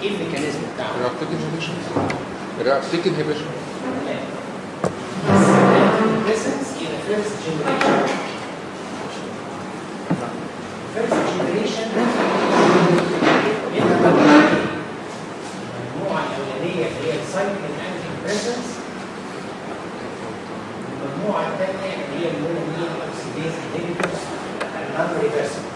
ايه الميكانيزم بتاعه؟ ريابتيك انهبيشن. ريابتيك انهبيشن. presence in the first generation. First generation المجموعة الأولانية اللي هي السايكل انتي بريسنس، المجموعة الثانية اللي هي المونامين اوكسيديز انهبيتورز نون ريفرسبل.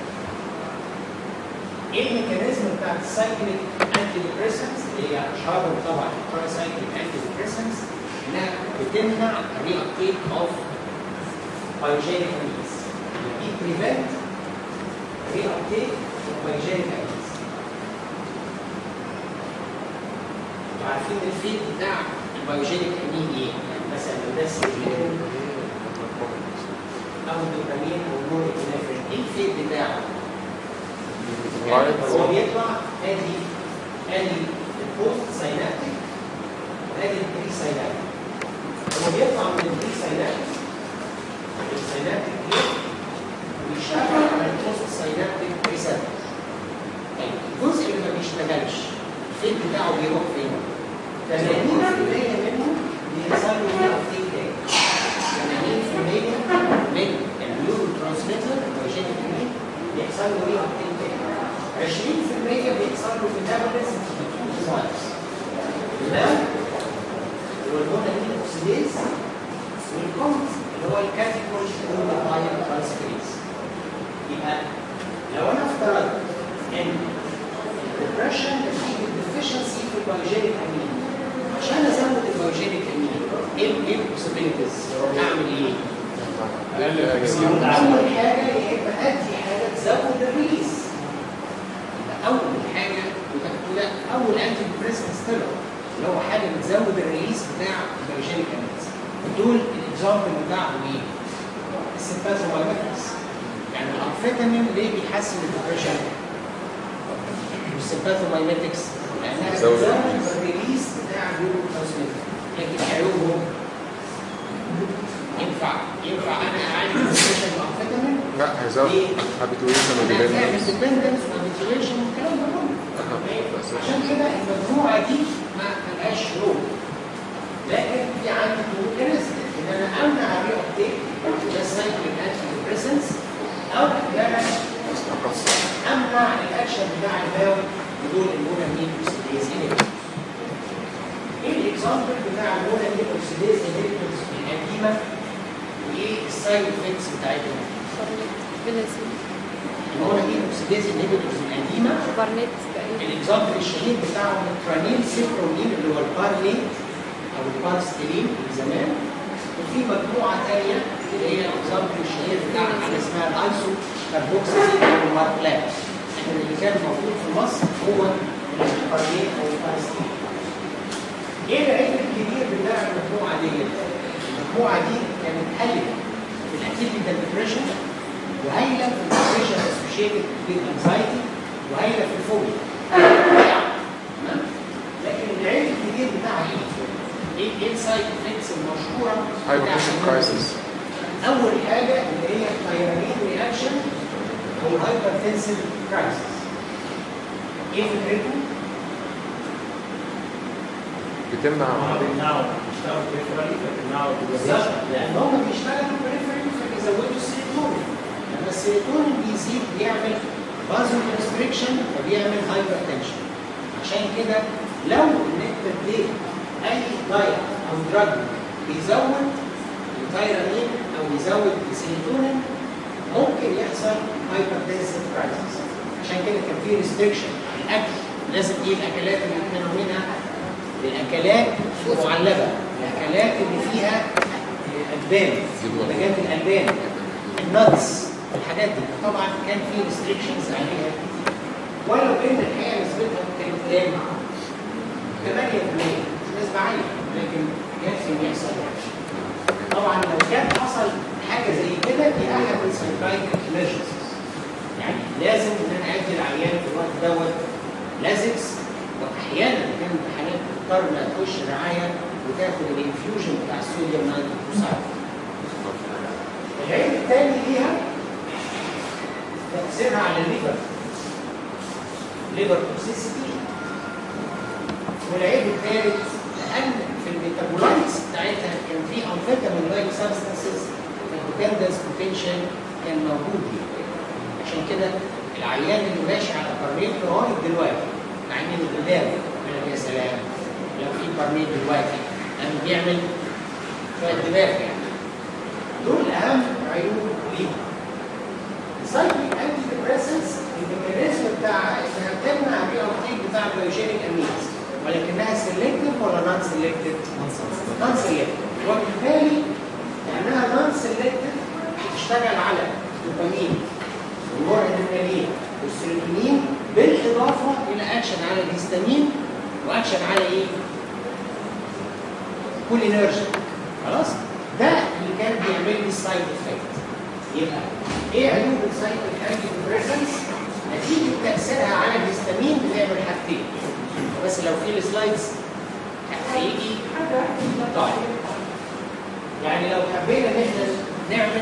ايه الميكانيزم بتاع السايكليك انتي ديبريسنس اللي هي اشهرهم طبعا الترايسايكليك انتي ديبريسنس، انها بتمنع الري ابتيك اوف بايوجينيك امينز. دي بريفنت ري ابتيك اوف بايوجينيك امينز. عارفين الفيد بتاع البايوجينيك امين ايه؟ يعني مثلا لو ده سيرين او الدوبامين او النورابينفرين، ايه الفيد بتاعه؟ هو بيطلع ادي البوست ساينابتيك وادي البري ساينابتيك. هو بيطلع من البري ساينابتيك ويشتغل على البوست ساينابتيك ريسبتور. طيب الجزء اللي ما بيشتغلش الفيد بتاعه بيروح فين؟ 80% منه بيحصل له ري ابتيك تاني. 80% من النيورو ترانسميتر البايوجينيك امين بيحصل له ري ابتيك تاني. 20% بيحصل له ميتابوليزم في الفايروس. تمام؟ والمونامين اوكسيديز والكومت اللي هو الكاتيكول بايل ترانسفيريز. يبقى لو انا افترضت ان الديبريشن نتيجه ديفيشنسي في البايوجينيك امين، عشان ازود البايوجينيك امين ايه البوسيبيليتيز؟ اعمل ايه؟ اول حاجه يا اما ادي حاجه تزود الريليز. اول حاجه وده اول انتي ديبريسنس طلعوا اللي هو حاجه بتزود الريليز بتاع البايوجينيك امينز. دول الاكزامبل بتاعهم ايه؟ السيمباثومايميتكس. يعني الامفيتامين ليه بيحسن الديبريشن؟ والسيمباثومايميتكس لانها بتزود الريليز بتاع النيورو ترانسميتر. لكن عيوبهم ينفع انا اعالج الديبريشن بالامفيتامين؟ لا هيزود هابيتويشن وديبندنس وهابيتويشن والكلام ده كله. عشان كده المجموعه دي ما لهاش رول. لكن في عندي ميكانيزم ان انا امنع الري ابتيك ده سايكليك انتي ديبريسنس، او ان انا امنع الاكشن بتاع الباوي بدون المونامين اوكسيديز انهبيتورز. ايه الاكزامبل بتاع المونامين اوكسيديز انهبيتورز القديمه وايه السايد افكتس بتاعتهم؟ المونامين اوكسيديز انهبيتورز القديمه الاكزامبل الشهير بتاعهم الترانيل سيبرونيل اللي هو البارليت او البارستيلين من زمان، وفي مجموعه ثانيه اللي هي الاكزامبل الشهير بتاعها حاجه اسمها الايسو كاربوكسيل او الماركلات. لكن اللي كان موجود في مصر هو البارليت او البارستيلين. ايه العيب الكبير بتاع المجموعه دي؟ المجموعه دي كانت هايله في الاتيبيكال ديبريشن وهايله في الديبريشن اسوشيتد بالانزايتي وهايله في الفوبيا. تمام؟ لكن العيب الكبير بتاعها ايه السايد افكتس المشهوره؟ هايبوتنشن كرايسيس. اول حاجه اللي هي الثايرويد رياكشن او الهايبرتنسيف كرايسيس. ايه فكرته؟ بتمنع بيشتغلوا بريفرالي فبيمنعوا بالظبط، لان هم بيشتغلوا بريفرالي فبيزودوا السيروتونين. لما السيروتونين بيزيد بيعمل بازو كونستريكشن فبيعمل هايبرتنشن. عشان كده لو ان انت اديت اي دايت او دراج بيزود الثايرامين او يزود السيروتونين ممكن يحصل هايبرتنسيف كرايسيس. عشان كده كان في ريستريكشن الاكل، لازم ايه الاكلات اللي بنعمل منها؟ الاكلات المعلبه، الاكلات اللي فيها البان، منتجات الالبان، النتس، الحاجات دي طبعا كان في ريستريكشنز عليها، ولو ان الحقيقه نسبتها كانت كام؟ 8% مش نسبه عاليه، لكن يمكن يحصل. طبعا لو كان حصل حاجه زي كده دي احد السايكايتريك ايمرجنسيز، يعني لازم ان انا ادي العيان في الوقت دوت لازكس، واحيانا كان حالات تضطر انها تخش رعايه وتاخد الانفيوجن بتاع الصوديوم نايتروكسيد. العيب الثاني ليها تاثيرها على الليفر توكسيسيتي والعيب الثالث لان في الميتابولايتس بتاعتها كان في امفيتامين لايك سبستانسز الديبندنس بوتنشال كان موجود فيه. عشان كده العيان اللي ماشي على كارنيت لغايه دلوقتي عينين القدام يقول لك يا سلام لو في كارنيت دلوقتي لانه بيعمل شويه دماغ يعني. دول اهم عيوب ليهم. السايكليك انتي ديبريسنس الميكانيزم بتاع انها بتمنع الري ابتيك بتاع البيوجينيك امينز ولكنها سيلكتيف ولا نون سيلكتيف؟ نون سيلكتيف. وبالتالي لانها نون سيلكتيف بتشتغل على الدوبامين والنورادرينالين والسيروتونين بالاضافه الى اكشن على الهستامين واكشن على ايه؟ كولينرجيك. خلاص؟ ده اللي كان بيعمل لي السايد افكت. يبقى ايه عيوب السايكليك انتي ديبريسنس؟ نتيجه تاثيرها على الهستامين بتعمل حاجتين. بس لو في السلايدز هيجي طيب. يعني لو حبينا ان احنا نعمل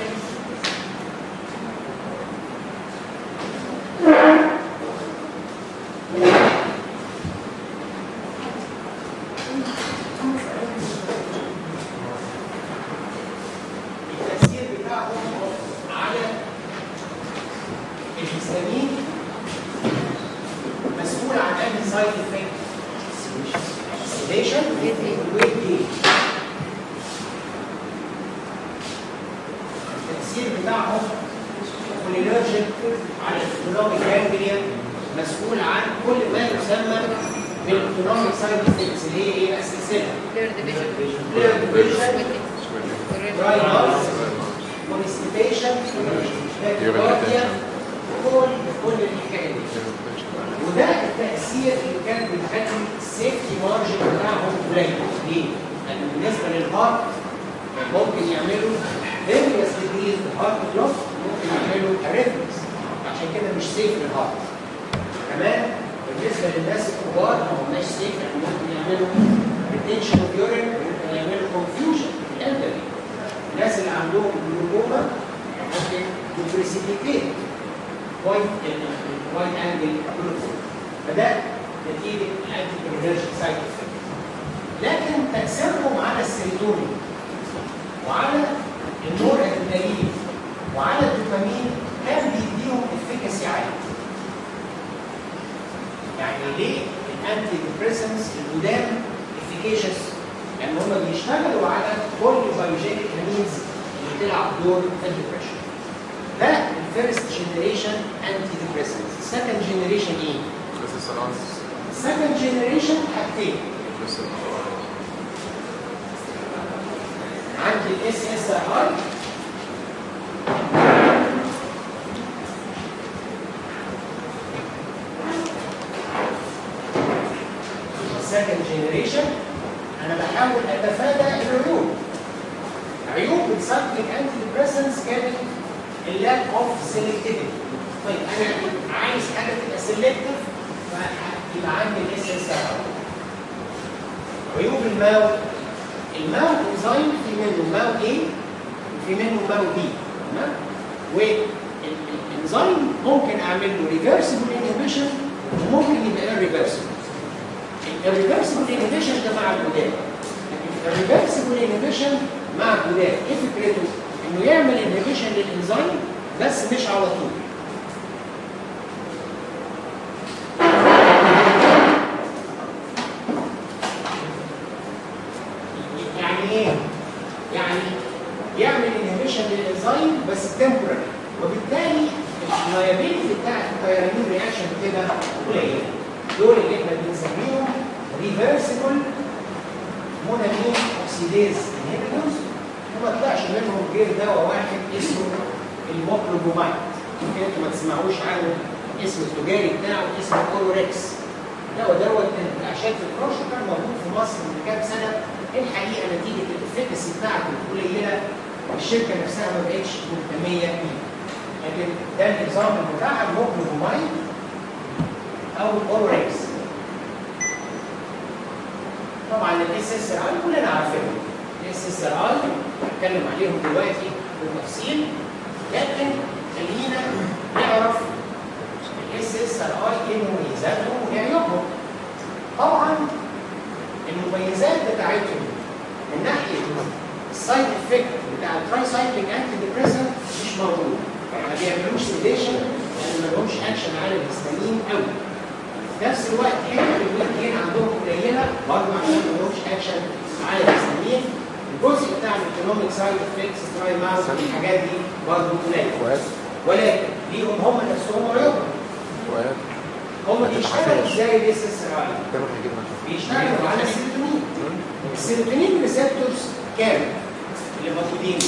المميزات بتاعتهم من ناحيه السايد افكت بتاع التراي سايكليك انتي ديبريسنت مش موجود، ما بيعملوش سيديشن يعني ما لهمش اكشن على الهستامين قوي. في نفس الوقت حته الويت جين عندهم قليله برضه عشان ما لهمش اكشن على الهستامين. الجزء بتاع الايكونوميك سايد افكتس تراي ماوس الحاجات دي برضه قليله، ولكن ليهم هم نفسهم عيوبهم. هم بيشتغلوا ازاي الاس اس ار؟ بيشتغلوا على السيروتونين. السيروتونين ريسبتورز كام اللي موجودين؟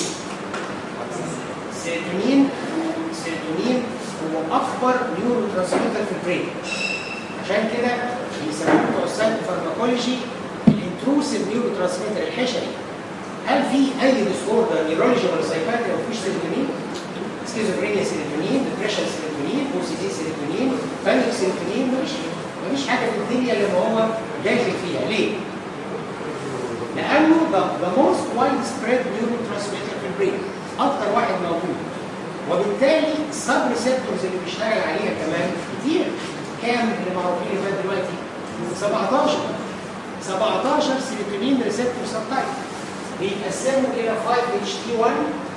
السيروتونين هو اكبر نيورو ترانسميتر في البرين. عشان كده بيسموه بتوع السايكو فارماكولوجي الانتروسيف نيورو ترانسميتر الحشري. هل في اي ديس اوردر نيورولوجي ولا سايكاتري ما فيهوش سيروتونين؟ سكيزوفرينيا سيروتونين، ديبريشن سيروتونين، او سي دي سيروتونين، بانيك سيروتونين، مفيش حاجه في الدنيا اللي هو داخل فيها. ليه؟ لانه the most widespread neurotransmitter في البرين، اكتر واحد موجود، وبالتالي السب ريسبتورز اللي بيشتغل عليها كمان كتير. كام اللي معروفين لغايه دلوقتي؟ 17 سيروتونين ريسبتور سب تايب بيتقسموا الى 5-HT1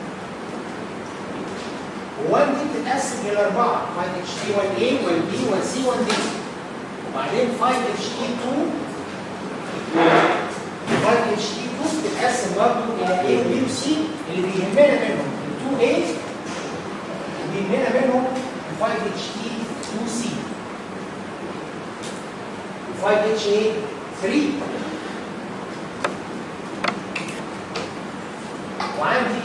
و1 دي بتتقسم الى 4 5-HT1A 1B 1C 1D وبعدين 5-HT2 5-HT2 بتتقسم برضه الى A B و C اللي بيهمنا منهم 2A وبيهمنا منهم 5-HT2C 5-HA3 وعندي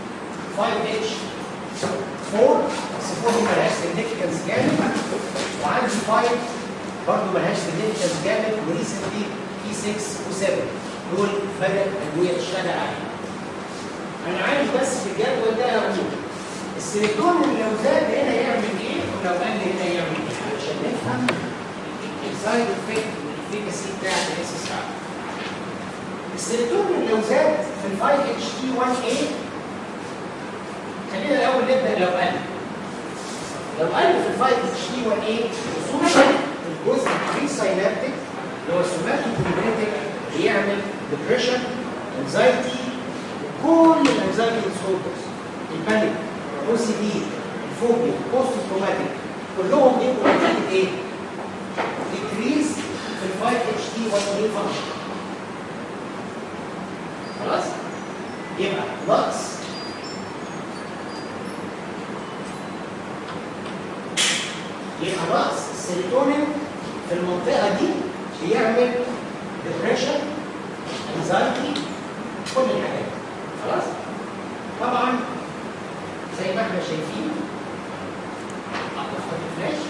5H4 بس 4 دي مالهاش سيجنفكنس جامد، وعندي 5 برضه مالهاش سيجنفكنس جامد، وريسنتلي في 6 و7 دول بدأ الأدوية تشتغل عليهم. أنا عايز بس في الجدول ده أقول السيروتونين لو زاد هنا يعمل إيه ولو قل هنا يعمل إيه علشان نفهم السايد افكت والافيكاسي بتاعت الاس اس ار. السيروتونين لو زاد في ال 5-HT1A خلينا الأول نبدأ لو قل. لو قل في ال 5-HT1A خصوصا الجزء البري ساينابتيك اللي هو السوماتوكولينيتيك بيعمل ديبريشن، انزايتي، وكل الانزايتي ديسوردرز، البانيك، الاو سي دي، الفوبيا، البوست تروماتيك، كلهم بيبقوا نتيجة ايه؟ ديكريز في ال 5-HT1A فانكشن. خلاص؟ يبقى نقص السيروتونين في المنطقة دي بيعمل ديبريشن، انزايتي، كل الحاجات. خلاص؟ طبعا زي ما احنا شايفين اقف الفلاش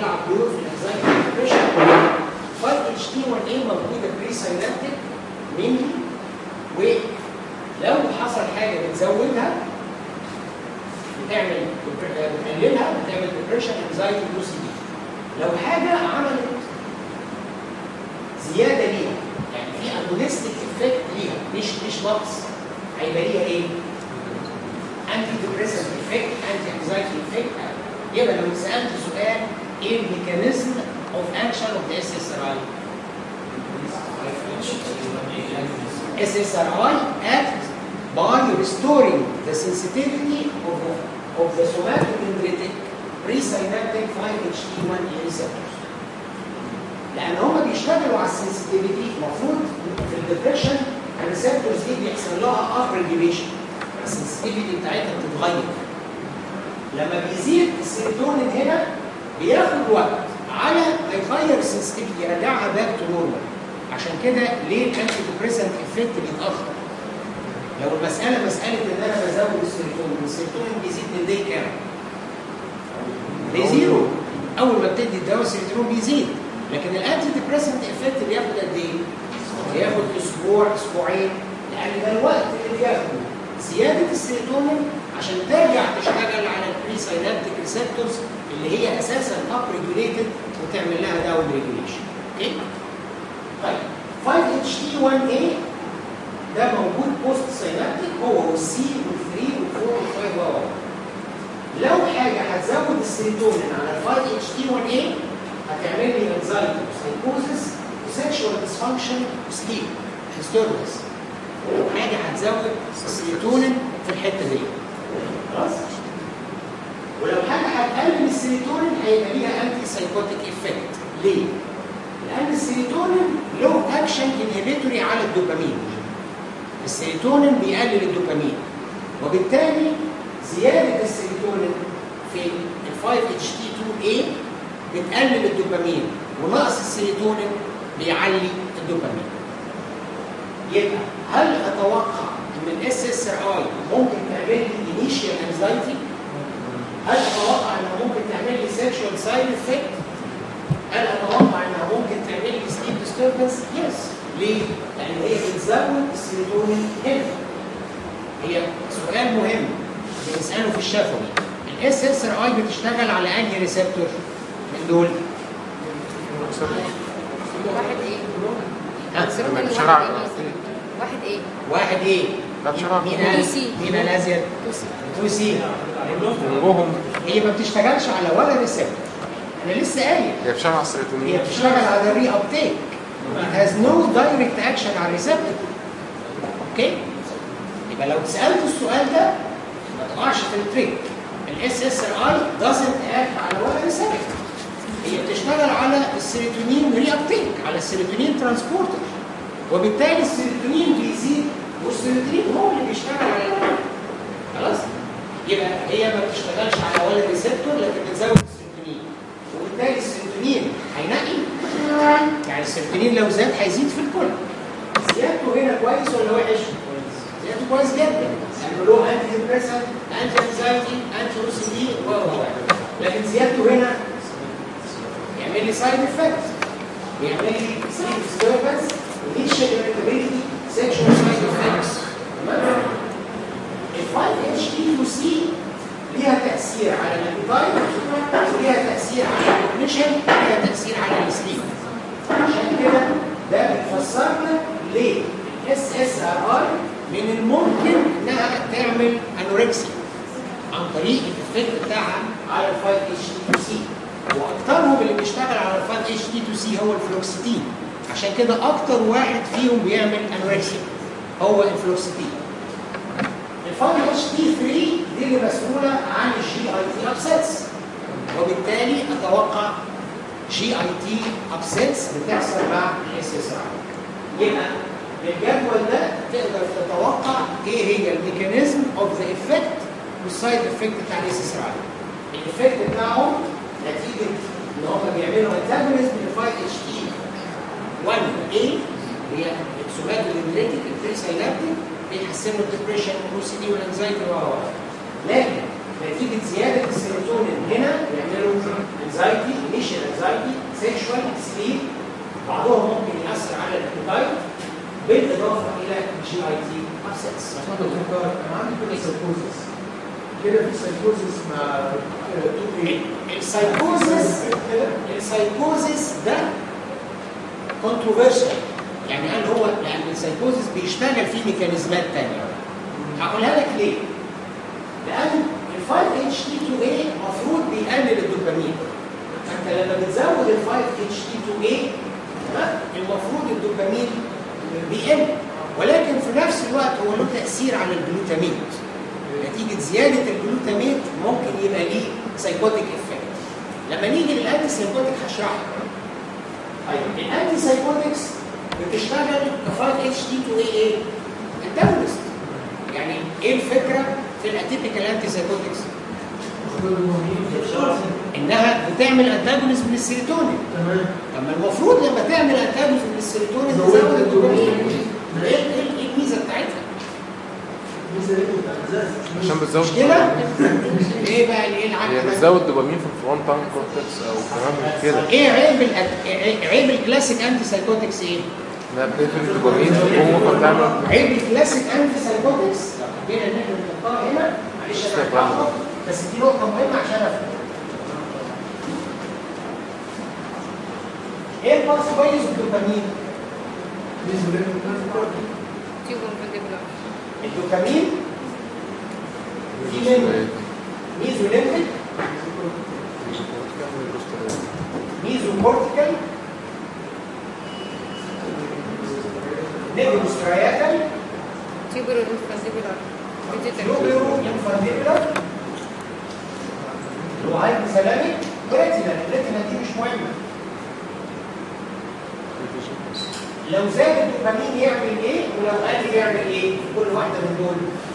بتلعب دور في الانزايتي ديبريشن. 5 اتش تي 1 اي موجوده بري ساينابتيك مينلي، ولو حصل حاجه بتزودها بتقللها بتعمل ديبريشن انزايتي يو سي دي. لو حاجه عملت زياده ليها يعني في اجونستيك افكت ليها مش نقص، هيبقى ليها ايه؟ انتي ديبريسنت افكت، انتي انزايتي افكت. يبقى لو سالت سؤال ايه الميكانيزم اوف اكشن اوف ذا اس اس ار اي؟ SSRI act by restoring the sensitivity of the somatodendritic presynaptic 5-HT1A receptors. لأن هما بيشتغلوا على السنسيتيفيتي، المفروض في الديبريشن الريسبتورز دي بيحصل لها اب ريجيوليشن، السنسيتيفيتي بتاعتها بتتغير. لما بيزيد السيروتونين هنا بياخد وقت على ما يغير السنسيتيفيتي يرجعها باك تو نورمال. عشان كده ليه الانتي ديبريسنت افكت بيتاخر؟ لو المساله مساله ان انا بزود السيروتونين بيزيد من دي كام؟ دي زيرو. اول ما بتدي الدواء السيروتونين بيزيد، لكن الانتي ديبريسنت افكت بياخد قد ايه؟ بياخد اسبوع اسبوعين، لان ده الوقت اللي بياخده زياده السيروتونين عشان ترجع تشتغل على البري ساينابتيك ريسبتورز اللي هي اساسا اب ريجوليتد وتعمل لها داون ريجوليشن. اوكي؟ طيب 5-HT1A ده موجود بوست ساينابتيك، هو والسي وال3 وال4 وال5 و لو حاجه هتزود السيروتونين على 5-HT1A هتعمل لي انزايتي وسايكوزس وسكشوال ديسفانكشن وسليب ديستربنس. حاجه هتزود السيروتونين في الحته دي. خلاص؟ ولو حاجه هتقلل السيروتونين هيبقى ليها انتي سايكوتيك افكت. ليه؟ لأن السيروتونين له اكشن انهبيتوري على الدوبامين. السيروتونين بيقلل الدوبامين، وبالتالي زيادة السيروتونين في ال 5-HT2A بتقلل الدوبامين، ونقص السيروتونين بيعلي الدوبامين. يبقى هل أتوقع إن ال SSRI ممكن تعمل لي initial anxiety؟ هل أتوقع إنها ممكن تعمل لي sexual side effect؟ هل اتوقع انها ممكن تعمل لي سليب ديستربنس؟ يس. ليه؟ لان هي بتزود السيروتونين هنا. هي سؤال مهم بنساله في الشفوي. الاس اس ار اي بتشتغل على انهي ريسبتور من دول؟ واحد ايه؟ واحد ايه؟ واحد ايه؟ مين الازيد؟ 2 سي. هي ما بتشتغلش على ولا ريسبتور. أنا لسه قايل هي بتشتغل على السيروتونين، هي بتشتغل على الري ابتيك. It has no direct action على الريسبتور. اوكي؟ يبقى لو سألت السؤال ده ما تقعش في التريك. الاس اس ار اي doesn't act على ولا ريسبتور. هي بتشتغل على السيروتونين ري ابتيك، على السيروتونين ترانسبورتر. وبالتالي السيروتونين بيزيد والسيروتونين هو اللي بيشتغل على الري. خلاص؟ يبقى هي ما بتشتغلش على ولا ريسبتور لكن بتزود وبالتالي السيروتونين هينقي. يعني السيروتونين لو زاد هيزيد في الكل. زيادته هنا كويس ولا وحش؟ زيادته كويس جدا، لانه له انتي ديبريسنت، انتي انزايتي، انتي او سي دي لكن زيادته هنا يعمل لي سايد افكت، بيعمل لي سليب ديستربنس، انيشال irritability، سيكشوال سايد افكتس. تمام؟ ال 5-HT2C ليها تأثير على الابيتايت، وليها تأثير على الكوجنيشن، وليها تأثير على السليب. عشان كده ده بيفسر لك ليه الاس اس ار اي من الممكن انها تعمل انوركسيا عن طريق الافكت بتاعها على ال 5-HT2C. واكثرهم اللي بيشتغل على ال 5-HT2C هو الفلوكسيتين. عشان كده اكتر واحد فيهم بيعمل انوركسيا هو الفلوكسيتين. ال 5-HT3 دي اللي مسؤولة عن الجي اي تي ابسيتس، وبالتالي اتوقع جي اي تي ابسيتس بتحصل مع الاس اس ار. يبقى بالجدول ده تقدر تتوقع ايه هي الميكانيزم اوف ذا افكت والسايد افكت بتاع الاس اس ار. الافكت بتاعهم نتيجة ان هم بيعملوا انتاجونيزم ل 5-HT1A هي السوماتودندريتيك البريساينابتيك، بيحسنوا الدبريشن والاو سي دي والانزايتي لكن نتيجه زياده السيروتونين هنا بيعملوا انزايتي انيشال انكزايتي، سيكشوال، سليب، بعضهم ممكن يأثر على الابيتايت بالاضافه الى جي اي تي ابسيتس. انا عندي كده سايكوزس كده، في سايكوزس مع السايكوزس ده كونتروفيرشال، يعني هل هو لان السايكوزس بيشتغل فيه ميكانيزمات ثانيه. هقولها لك ليه؟ لان ال 5-HT2A المفروض بيقلل الدوبامين. فانت لما بتزود ال 5-HT2A المفروض الدوبامين بيقل، ولكن في نفس الوقت هو له تاثير على الجلوتاميت. نتيجه زياده الجلوتاميت ممكن يبقى ليه سايكوتيك افكت. لما نيجي للانتي سايكوتيك هشرحها. طيب الانتي سايكوتكس بتشتغل ك 5-HT2A انتاجونست. يعني ايه الفكره في الاتيبيكال انتي سايكوتكس؟ انها بتعمل انتاجونست من السيروتونين. تمام. اما المفروض لما تعمل انتاجونست من السيروتونين تزود الدوبامين. ايه الميزه بتاعتها؟ عشان بتزود كده ايه بقى ايه العكس؟ هي بتزود دوبامين في الفرونتال كورتكس او كمان كده. ايه عيب الكلاسيك انتي سايكوتكس ايه؟ انها بتقفل الدوبامين وممكن تعمل عيب الكلاسيك انتي سايكوتكس لو حبينا ان احنا نحطها هنا، معلش انا هحطها بس دي نقطه مهمه عشان افهم. ايه الباس كويس بالدوبامين؟ تيوبر فيديبولار. الدوبامين في منه ميزوليمبيك، ميزوكورتيكال، نيجروسترياتال، تيوبر انفانديبولار. يوبيرو انفانديبولار، وهايبوثالاميك، ريتينال. الريتينال دي مش مهمه. لو زاد الدوبامين يعمل ايه ولو قل يعمل ايه في كل واحده من دول؟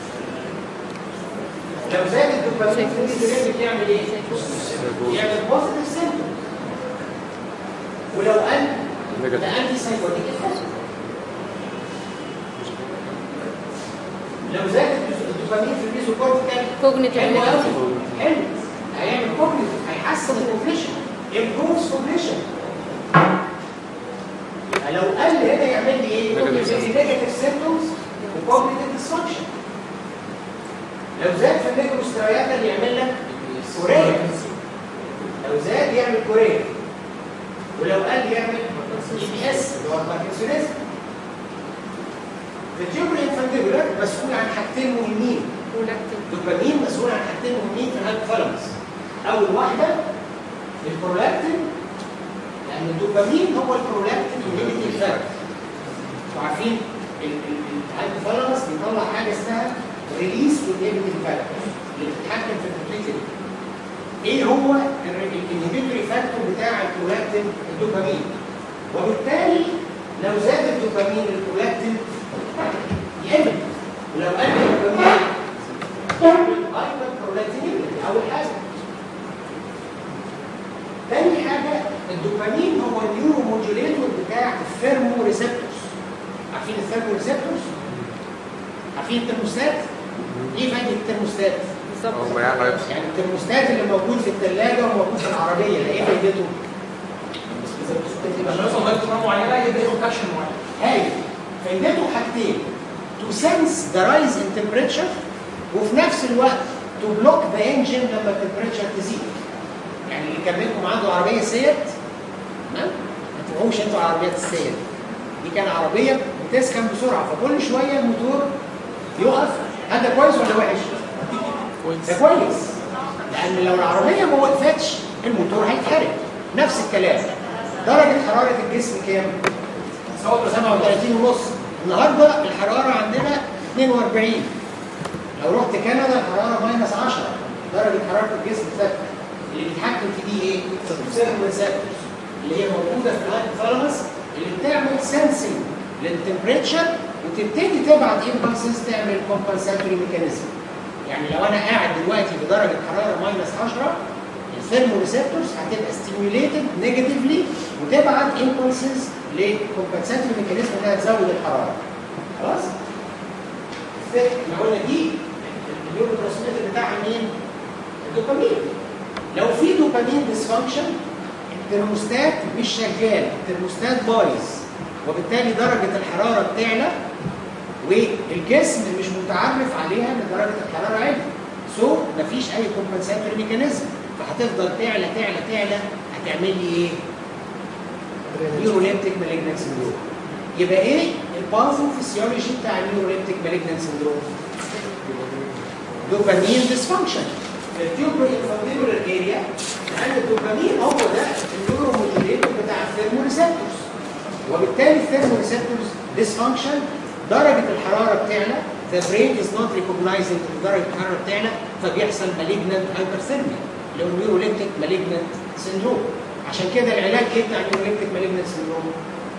لو زاد الدوبامين في الميزوليمبيك يعمل ايه؟ يعمل بوزيتيف سيمبتوم. ولو قل ده انتي سايكوتيك افكت. لو زاد الدوبامين في الميزوكورتيكال كوجنيتيف حلو قوي، حلو، هيعمل كوجنيتيف، هيحسن الكوجنيشن، امبروفز كوجنيشن. لو قل هنا يعمل لي ايه؟ نيجاتيف سيمبتومز وكوجنيتيف ديسفانكشن. لو زاد في النيجروسترياتال يعمل لك كوريا. لو زاد يعمل كوريا. ولو قل يعمل EPS اللي هو الباركنسونيزم. التيوبر انفانديبولار مسؤول عن حاجتين مهمين. الدوبامين مسؤول عن حاجتين مهمين في الهايبوثالاموس. اول واحده البرولاكتين، لان الدوبامين هو البرولاكتين انهبيتنج فاكتور. انتوا عارفين الهايبوثالاموس بيطلع حاجه اسمها ريليس انهبيتنج فاكتور اللي بتتحكم في البروتين. ايه هو الانهبيتوري فاكتور بتاع البرولاكتين؟ الدوبامين. وبالتالي لو زاد الدوبامين البرولاكتين يقل، ولو قل الدوبامين يعمل هايبر برولاكتينيميا. اول حاجه. تاني حاجه الدوبامين هو النيورو موديوليتور بتاع الثيرمو ريسبتورز. عارفين الثيرمو ريسبتورز؟ عارفين الترموستات؟ ايه فايده الترموستات؟ يعني الترموستات اللي موجود في الثلاجه وموجود في العربيه ده ايه فايدته؟ عشان يوصل لدرجه معينه يديله كاشن معين. هاي فايدته حاجتين: to sense the rise in temperature، وفي نفس الوقت to block the engine لما التمبريتشر تزيد. يعني اللي كان منكم عنده عربيه سيات، تمام؟ ما تبقوش انتوا عربيات السيات. دي كان عربيه بتسخن بسرعه فكل شويه الموتور يقف. هذا كويس ولا وحش؟ ده كويس، لان لو العربيه ما وقفتش الموتور هيتحرق. نفس الكلام، درجه حراره الجسم كام؟ 37 ونص. النهارده الحراره عندنا 42. لو رحت كندا الحراره -10. درجه حراره الجسم ثابته. اللي بيتحكم في دي ايه؟ الثيرمو ريسبتورز اللي هي موجوده في الهايبوثالاموس اللي بتعمل سنسنج للتمبريتشر وتبتدي تبعت امبلسز تعمل كومبنساتوري ميكانيزم. يعني لو انا قاعد دلوقتي بدرجه حراره -10 الثيرمو ريسبتورز هتبقى ستيميوليتد نيجاتيفلي وتبعت امبلسز لكومبنساتوري ميكانيزم انها تزود الحراره. خلاص؟ احنا قلنا دي النيورو ترانسميتر بتاعها مين؟ الدوبامين. لو في دوبامين ديسفانكشن الترموستات مش شغال، الترموستات بايظ، وبالتالي درجه الحراره بتعلى والجسم مش متعرف عليها ان درجه الحراره عاليه. سو مفيش اي كومبنساتوري ميكانيزم، فهتفضل تعلى تعلى تعلى، هتعمل لي ايه؟ نيوروليبتيك مالجنت سندروم. يبقى ايه الباثوفيسيولوجي بتاع النيوروليبتيك مالجنت سندروم؟ دوبامين ديسفانكشن في التيوبرال اريا، لان الدوبامين هو ده النيوروموديوليتور بتاع الثيرموريسبتورز، وبالتالي الثيرموريسبتورز ديسفانكشن، درجه الحراره بتعلى، the brain is not recognizing ان درجه الحراره بتعلى، فبيحصل malignant hyperthermia اللي هو نيوروليبتيك مالجنت سندروم. عشان كده العلاج ايه بتاع النيوروليبتيك مالجنت سندروم؟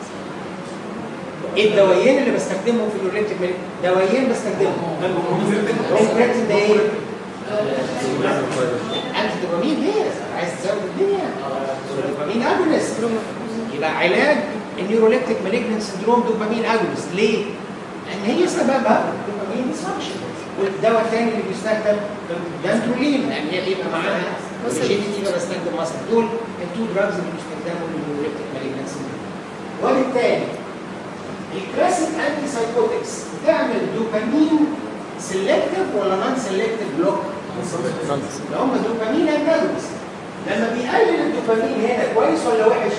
ايه الدوايين اللي بستخدمهم في النيوروليبتيك مالجنت؟ دوايين بستخدمهم. البريتين ده ايه؟ انتي دوبامين ليه؟ عايز تزود الدنيا؟ دوبامين اجونست. يبقى علاج النيوروليبتيك مالجنت سندروم دوبامين اجونست. ليه؟ لان هي سببها دوبامين ديسفانكشن. والدواء الثاني اللي بيستخدم دانترولين، لان هي بيبقى معاها جي دي بستخدم مصر. دول التو دراجز اللي بيستخدموا للنيوروليبتيك مالجنت سندروم. وبالتالي الكلاسيك انتي سايكوتكس بتعمل دوبامين سيلكتيف ولا نون سيلكتيف بلوك؟ اللي هم دوبامين انتاجونست. لما بيقلل الدوبامين هنا كويس ولا وحش؟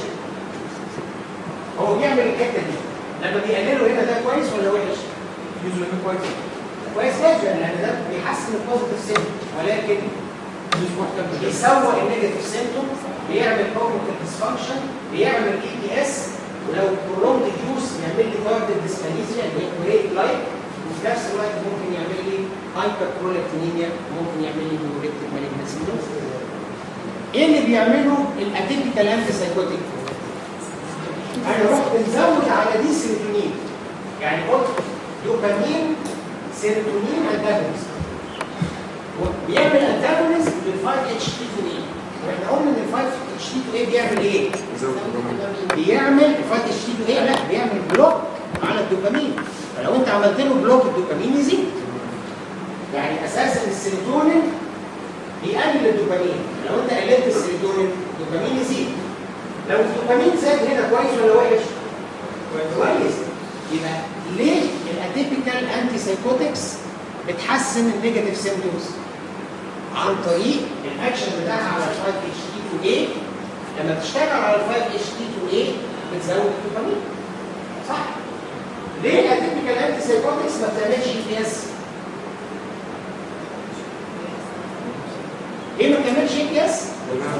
هو بيعمل الحته دي. لما بيقلله هنا ده كويس ولا وحش؟ كويس. كويس جدا، لان ده بيحسن البوزيتيف سيمتوم، ولكن بيسوق النيجاتيف سيمتوم، بيعمل كوجنيتيف ديسفانكشن، بيعمل اي بي اس، ولو برولونج يوز يعمل لي تاردد ديسكاليزيا اللي هي كوريت لايك، وفي نفس الوقت ممكن يعمل لي هايبر برولكتينيميا، ممكن يعمل لي نيوروليبتيك مالجنت سندروم. ايه اللي بيعمله الاتيبيكال انتي سايكوتيك؟ انا رحت مزود على دي سيروتونين، يعني قلت دوبامين سيروتونين انتاجونست، وبيعمل انتاجونست لل 5 اتش تي 2 اي، واحنا قلنا ان ال 5 اتش تي 2 اي بيعمل ايه؟ بيعمل ال 5 اتش تي 2 اي لا بيعمل بلوك على الدوبامين، فلو انت عملت له بلوك الدوبامين يزيد. يعني اساسا السيروتونين بيقلل الدوبامين، لو انت قللت السيروتونين الدوبامين يزيد. لو الدوبامين زاد هنا كويس ولا وحش؟ كويس. يبقى ليه الاتيبيكال انتي سايكوتكس بتحسن النيجاتيف سيمبتومز؟ عن طريق الاكشن بتاعها على ال 5 اتش تي 2 اي. لما بتشتغل على ال 5 اتش تي 2 اي بتزود الدوبامين. صح؟ ليه الاتيبيكال انتي سايكوتكس ما بتعملش اي بي اس؟ ليه ما بتعملش اي بي اس؟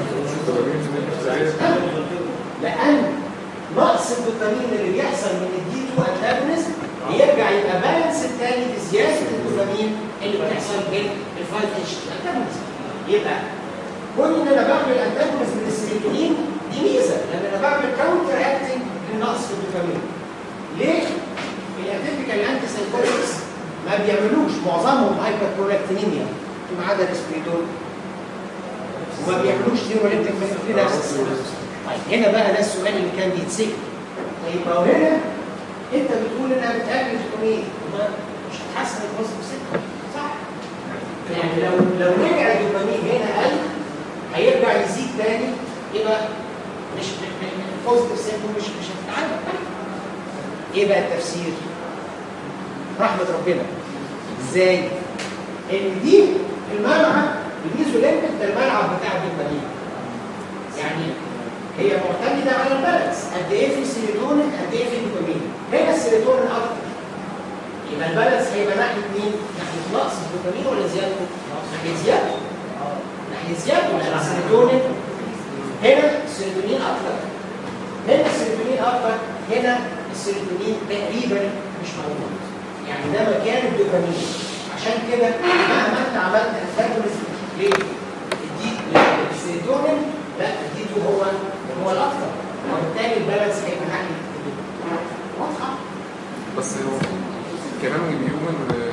لان نقص الدوبامين اللي بيحصل من الدي 2 انتاجونست بيرجع يبقى بالانس الثاني بزياده الدوبامين اللي بتحصل بين ال 5 اتش تي انتاجونست. يبقى كون ان انا بعمل انتاجونست من السيروتونين دي ميزه، لان انا بعمل كاونتر اكتنج للنقص في الدوبامين. ليه؟ الاتيبيكال انتي سايكوتكس ما بيعملوش، معظمهم هايبر برولكتينيميا ما عدا الاسبريدون، وما بيعملوش نيوروليبتيك مالجنت. طيب هنا بقى ده السؤال اللي كان بيتسال. طيب ما هو هنا انت بتقول انها بتقلل الدوبامين، مش هتحسن البوزيتيف سيمبتوم، صح؟ يعني لو رجع الدوبامين هنا قل هيرجع يزيد تاني، يبقى مش البوزيتيف سيمبتوم مش هتتعالج. ايه بقى التفسير؟ رحمه ربنا. ازاي؟ ان دي الملعب الميزوليمبيك ده الملعب بتاع الدوبامين. يعني هي معتمده على البالانس، قد ايه في سيروتونين قد ايه في دوبامين. هنا السيروتونين اكتر، يبقى البالانس هيبقى ناحيه مين؟ ناحيه نقص الدوبامين ولا زيادته؟ ناحيه زيادته. ناحيه زيادته، لان السيروتونين هنا السيروتونين اكتر، هنا السيروتونين اكتر، هنا السيروتونين تقريبا مش موجود. يعني ده مكان الدوبامين. عشان كده مهما انت عملت انتاجونست ليه؟ السيروتونين لا الدي 2 هو الاكثر، وبالتالي البالانس هيبقى ناحيه الدوبامين. واضحه؟ بس هو كمان بيقول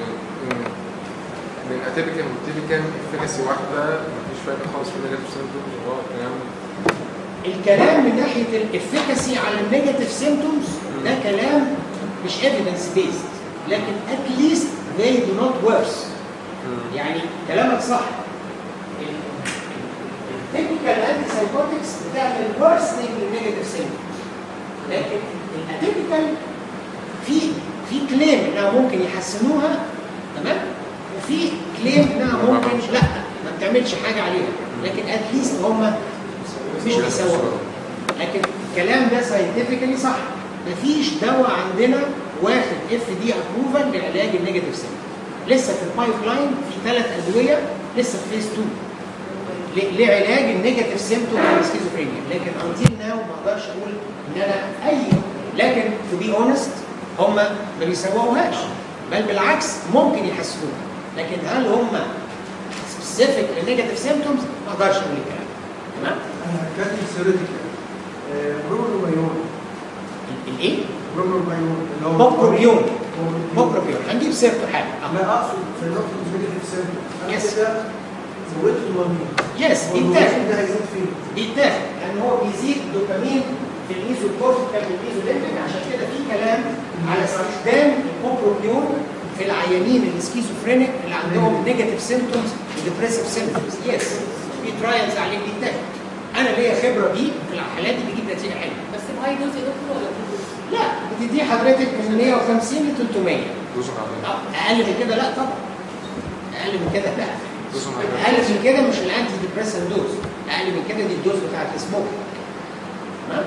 من اتيبيكال وتيبيكال افكاسي واحده مفيش فرق خالص في النيجاتيف سيمبتومز. هو الكلام من ناحيه الافكاسي على النيجاتيف سيمبتومز ده كلام مش ايفيدنس بيست، لكن اتليست they do not worse. يعني كلامك صح. التيبيكال انتي سايكوتكس بتعمل worsening للنيجاتيف سيمبتومز. لكن الاتيبيكال في كليم انها ممكن يحسنوها، تمام؟ وفي كليم انها ممكن لا ما بتعملش حاجه عليها، لكن اتليست هم مش بيسووها. لكن الكلام ده ساينتفكلي صح، مفيش دواء عندنا واخد FDA ابروفال لعلاج النيجاتيف سيمبتوم. لسه في البايب لاين في 3 ادويه لسه في فيز 2 لعلاج النيجاتيف سيمبتوم في السكيزوفرينيا، لكن انتيل ناو ما اقدرش اقول ان انا لكن تو بي اونست هم ما بيسووهاش، بل بالعكس ممكن يحسنوها، لكن هل هم سبيسيفيك للنيجاتيف سيمبتومز ما اقدرش اقول الكلام. تمام؟ انا كاتب سيريتيكال بروبروبيون. الايه؟ بروبروبيون اللي هو بوبروبيون هنجيب سيرته حاجه. لا اقصد في نقطه النيجاتيف سيمبتوم. يس. كده زودت الدوبامين. يس بيتاخد. ده هيزيد فين؟ بيتاخد لان هو بيزيد الدوبامين في الايزوكورتيكال والايزوليمبيك، عشان كده في كلام على استخدام البوبروبيون في العيانين السكيزوفرينيك اللي عندهم نيجاتيف سيمبتومز وديبريسيف سيمبتومز. يس في ترايلز عليه بيتاخد. انا ليا خبره بيه في الحالات دي بيجيب نتيجه حلوه. بس بهاي دوز يا دكتور ولا بدوز؟ لا بتديه حضرتك من 150 ل 300. دوزهم على اقل من كده لا طبعا. اقل من كده لا. دوزهم على اقل من كده مش الانتي ديبريسنت دوز، اقل من كده دي الدوز بتاعت السموك. تمام؟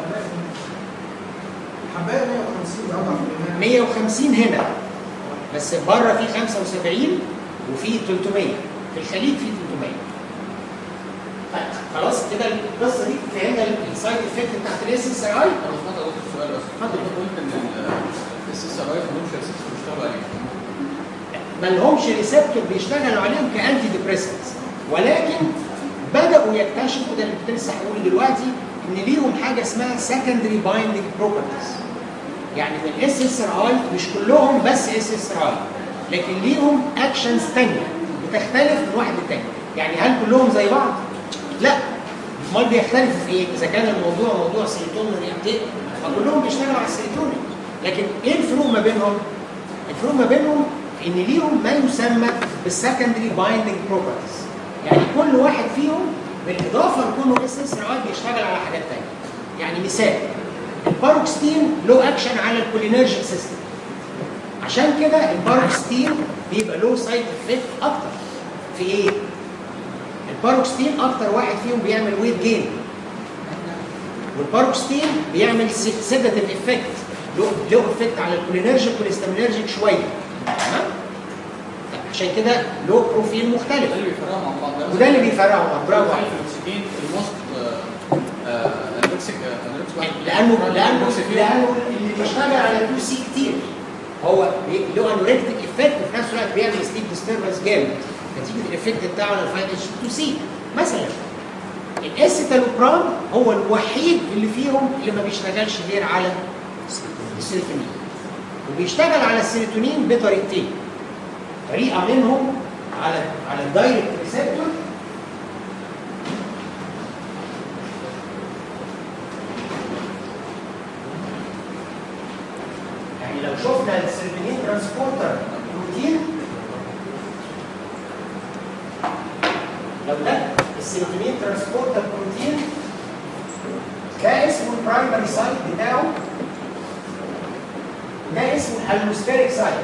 حبايه 150 اضعف من 150 هنا بس بره في 75 وفي 300، في الخليج في 300. طيب خلاص كده القصه دي فهمنا السايد افكت بتاعت الاس اس اي. انا سمعت دكتور سؤال بس. اتفضل. قلت ان الاس اس اي ملوش ريسبتور بيشتغل عليه. ما لهمش ريسبتور بيشتغلوا عليهم كانتي ديبريسنتس، ولكن بداوا يكتشفوا ده اللي كنت لسه هقوله دلوقتي ان ليهم حاجه اسمها سكندري بايندنج بروبرتيز. يعني من الاس اس ار اي مش كلهم بس اس اس ار اي، لكن ليهم اكشنز ثانيه بتختلف من واحد للتاني. يعني هل كلهم زي بعض؟ لا. امال بيختلفوا في ايه؟ اذا كان الموضوع موضوع سيروتونين ريابتيك فكلهم بيشتغلوا على السيروتونين، لكن ايه الفروق ما بينهم؟ الفروق ما بينهم ان ليهم ما يسمى بالسكندري بايندنج بروبرتيز. يعني كل واحد فيهم بالاضافه لكونه اس اس ار اي بيشتغل على حاجات ثانيه. يعني مثال الباروكستين له اكشن على الكولينرجيك سيستم، عشان كده الباروكستين بيبقى له سايد افكت اكتر. في ايه؟ الباروكستين اكتر واحد فيهم بيعمل ويت جين، والباروكستين بيعمل سيداتيف افكت، له افكت على الكولينرجيك والهيستامينرجيك شويه. تمام؟ عشان كده له بروفيل مختلف. ده اللي بيفرقهم عن بعض. وده اللي بيفرقهم عن برافو عليك. الفلوكسيتين الموست لانه اللي بيشتغل على 2 سي كتير هو له انوركتيك افكت وفي نفس الوقت بيعمل سليب ديستربنس جامد نتيجه الافكت بتاعه على 5 اتش 2 سي. مثلا الاسيتالوبرام هو الوحيد اللي فيهم اللي ما بيشتغلش غير على السيروتونين، وبيشتغل على السيروتونين بطريقتين. طريقه منهم على الدايركت ريسبتور، يعني لو شفنا السيروتونين ترانسبورتر بروتين، لو ده السيروتونين ترانسبورتر بروتين ده اسمه البرايمري سايت بتاعه، ده اسمه الالوستيريك سايت.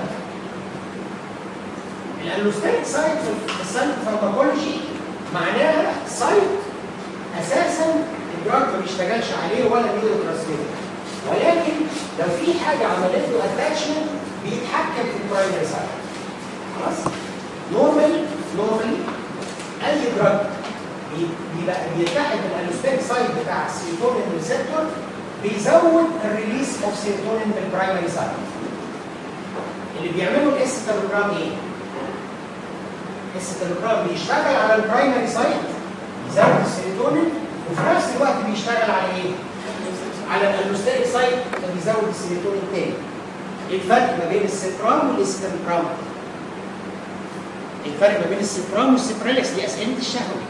الالوستيريك سايت في السايت فارماكولوجي معناها سايت اساسا الدراج ما بيشتغلش عليه ولا نيورو ترانسميتر، ولكن لو في حاجه عملت له اتاتشمنت بيتحكم في البرايمري سايت. خلاص؟ نورمالي اي دراج بيتحد بالالوستيريك سايت بتاع السيروتونين ريسبتور بيزود الريليس اوف سيروتونين بالبرايمري سايت. اللي بيعمله الاسيتالوبرام ايه؟ الاسيتالوبرام بيشتغل على البرايمري سايت يزود السيروتونين، وفي نفس الوقت بيشتغل على ايه؟ على الالوستيريك سايت فبيزود السيروتونين تاني. ايه الفرق ما بين السيبرام والاسيتالوبرام؟ الفرق ما بين السيبرام والسيبراليكس دي اسئله الشهوه.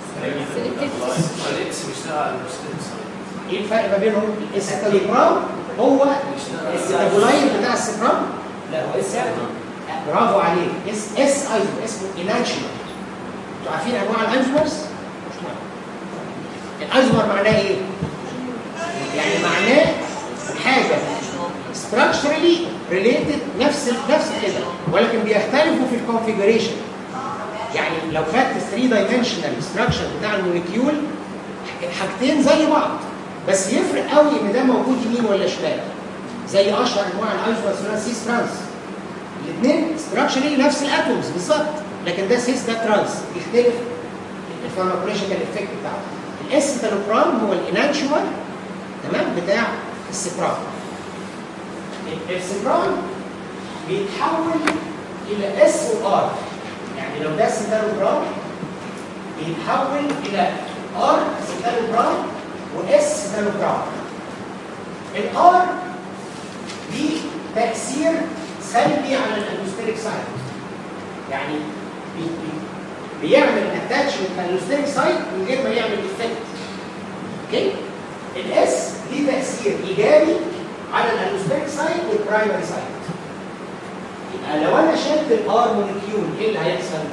ايه الفرق ما بينهم؟ الاسيتالوبرام هو الستابولاين بتاع السيبرام؟ لا هو اس برافو عليك. اس ايزو اسمه انانشيوم. انتوا عارفين انواع الانجومرز؟ مش مهم. الايزومر معناه ايه؟ يعني معناه حاجه structurally related نفس كده، ولكن بيختلفوا في الكونفيجريشن. يعني لو خدت 3 dimensional structure بتاع الموليكيول الحاجتين زي بعض، بس يفرق قوي ان ده موجود يمين ولا شمال. زي اشهر انواع الايزومر اسمها سيس ترانس. الاثنين structurally نفس الاتومز بالظبط، لكن ده سيس ده ترانس، يختلف الفارماكولوجيكال افكت بتاعه. الاسيتالوبرام هو الانانشوال تمام بتاع السبرام. السبرام بيتحول الى اس وار، يعني لو ده سيتالوبرام بيتحول الى ار سيتالوبرام واس سيتالوبرام. الار دي تاثير سلبي على الالوستيريك سايت، يعني بيعمل اتاتشمنت للالوستيريك سايت من غير ما يعمل افكت. اوكي؟ الاس دي تاثير ايجابي على الالوستيريك سايت والبرايمري سايت. يبقى لو انا شلت الار موليكيول ايه اللي هيحصل؟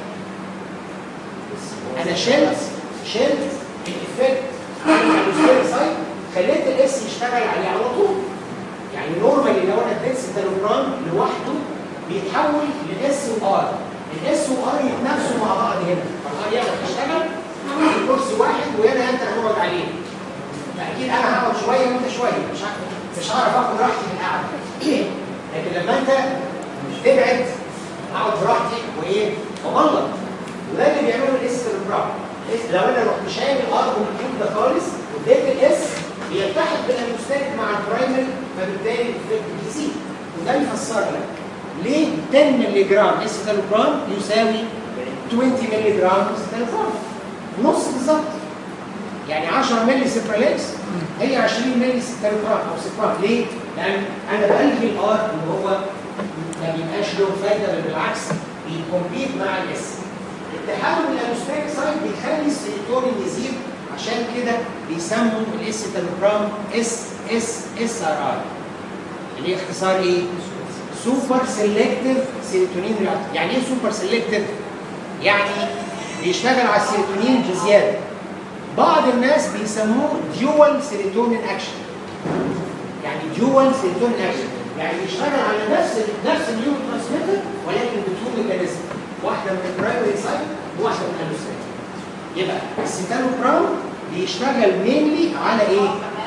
انا شلت الافكت على الالوستيريك سايت، خليت الاس يشتغل عليه على طول. يعني نورمالي لو انا اديت سيتالوبرام لوحده بيتحول لاس وار، الاس وار يتنافسوا مع بعض هنا، فالار يقعد يشتغل في كرسي واحد ويانا انت هتقعد عليه. فاكيد انا هقعد شويه وانت شويه، مش هعرف اخد راحتي في القعده. لكن لما انت تبعد اقعد براحتي وايه؟ وبلط. وده اللي بيعمله الاستربرام. لو انا رحت شايل الار مولكيول ده خالص واديت الاس بيلتحق بالالوستيريك مع البرايمري، فبالتالي الافكت بيزيد. وده يفسر لك ليه 10 مللي جرام اسيتالوبرام يساوي 20 مللي جرام اسيتالوبرام، نص بالظبط. يعني 10 مللي سيبراليكس هي 20 مللي سيتالوبرام او سيبرام. ليه؟ لان انا بلغي الار ان هو ما بيبقاش له فايده، بل بالعكس بيكمبيت مع الاس. التحول الالوستيريك سايت بيخلي السيروتونين يزيد، عشان كده بيسموا الاسيتالوبرام اس ار اي اللي هي اختصار ايه؟ سوبر سيلكتيف سيروتونين رياكتور. يعني ايه سوبر سيلكتيف؟ يعني بيشتغل على السيروتونين بزياده. بعض الناس بيسموه ديوال سيروتونين اكشن. يعني ديوال سيروتونين اكشن يعني بيشتغل على نفس النيورو ترانسميتر ولكن بتو ميكانيزم، واحده من البرايمري سايت وواحده من الالوستيريك. يبقى السيتالوبرام بيشتغل مينلي على ايه؟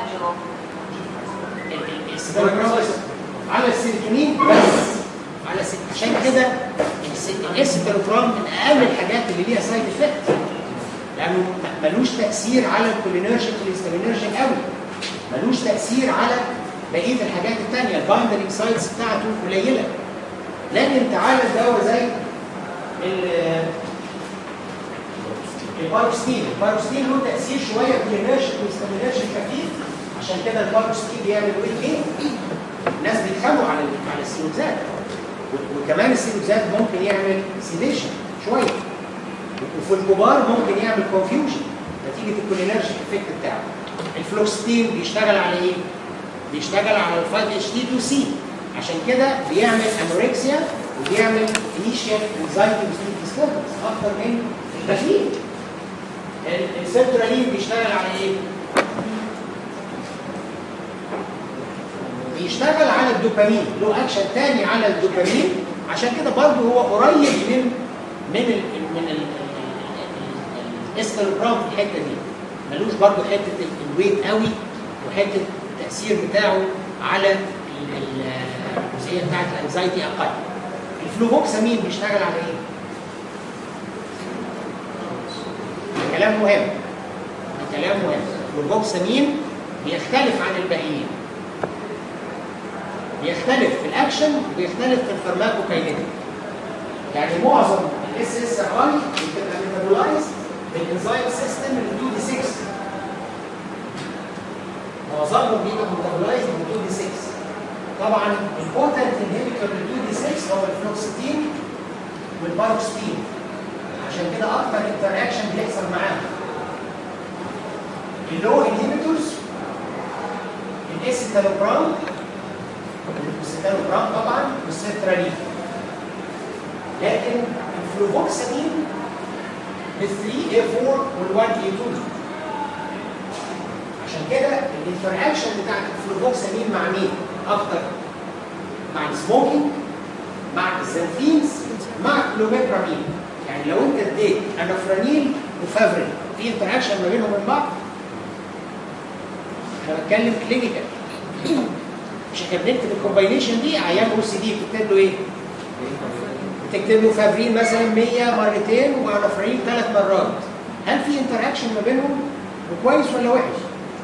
السيتالوبرام على السيروتونين بس، عشان كده السيتالوبرام من اقل الحاجات اللي ليها سايد افكت، لانه ملوش تاثير على الكولينرجيك والهيستامينرجيك قوي، ملوش تاثير على بقيه الحاجات الثانيه، البايندرينج سايتس بتاعته قليله. لكن تعالى الدواء زي الباروستين له تاثير شويه كولينرجيك والهيستامينرجيك خفيف، عشان كده الباروستين بيعمل ويت جين. الناس بيتخانقوا على السيروكسات، وكمان السيروكسات ممكن يعمل سيديشن شويه، وفي الكبار ممكن يعمل كونفيوجن نتيجه الكولينرجيك افكت بتاعه. الفلوكستين بيشتغل على ايه؟ بيشتغل على ال 5-HT2C، عشان كده بيعمل انوركسيا وبيعمل انيشيال انزايتي وسليب ديستربنس اكتر من الكافيين. السيرترالين بيشتغل على ايه؟ بيشتغل على الدوبامين، له اكشن تاني على الدوبامين، عشان كده برضه هو قريب من الاسكالوبرام في الحته دي. ملوش برضه حته الويت قوي، وحته التاثير بتاعه على الجزئيه بتاعت الانزايتي اقل. الفلوفوكسامين بيشتغل على ايه؟ كلام مهم. الفلوفوكسامين بيختلف عن الباقيين. بيختلف في الاكشن وبيختلف في الفارماكوكاينيتيك. يعني معظم الاس اس اي بتبقى ميتابولايز بالانزيم سيستم ال 2D6. معظمهم بيبقى ميتابولايز بال 2D6. طبعا البوتنت انهبيتور لل 2D6 هو الفلوكستين والباروكستين، عشان كده اكتر انتراكشن بيحصل معاهم. اللو انهبيتورز الاسيتالوبرام والسيتالوبرام طبعا والسيترالين. لكن الفلوفوكسامين بال 3A4 وال 1A2 عشان كده الانتراكشن بتاعت الفلوفوكسامين مع مين؟ اكتر مع السموكينج، مع الزنفينز، مع الكلوميبرامين. يعني لو انت اديت انافرانيل وفافرين في انتراكشن ما بينهم وبين بعض؟ انا بتكلم كلينيكال. مش احنا بنكتب الكومباينيشن دي عيان او سي دي بتكتب له ايه؟ بتكتب له فافرين مثلا 100 مرتين وانافرانيل 3 مرات. هل في انتراكشن ما بينهم؟ وكويس ولا وحش؟